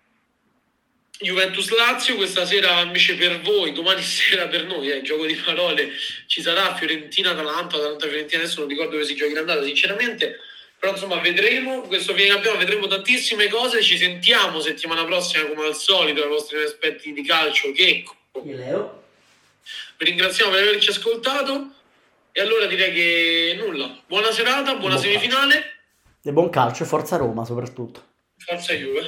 Juventus-Lazio, questa sera invece per voi, domani sera per noi, eh, gioco di parole, ci sarà Fiorentina-Atalanta, Atalanta-Fiorentina, adesso non ricordo dove si giochi l'andata sinceramente, però insomma vedremo, questo fine campionato vedremo tantissime cose, ci sentiamo settimana prossima come al solito ai vostri aspetti di calcio, che Io Leo. vi ringraziamo per averci ascoltato, e allora direi che nulla, buona serata, buona Buon semifinale, E buon calcio e forza Roma soprattutto. forza Juve.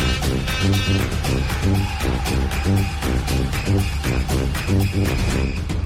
Thank you.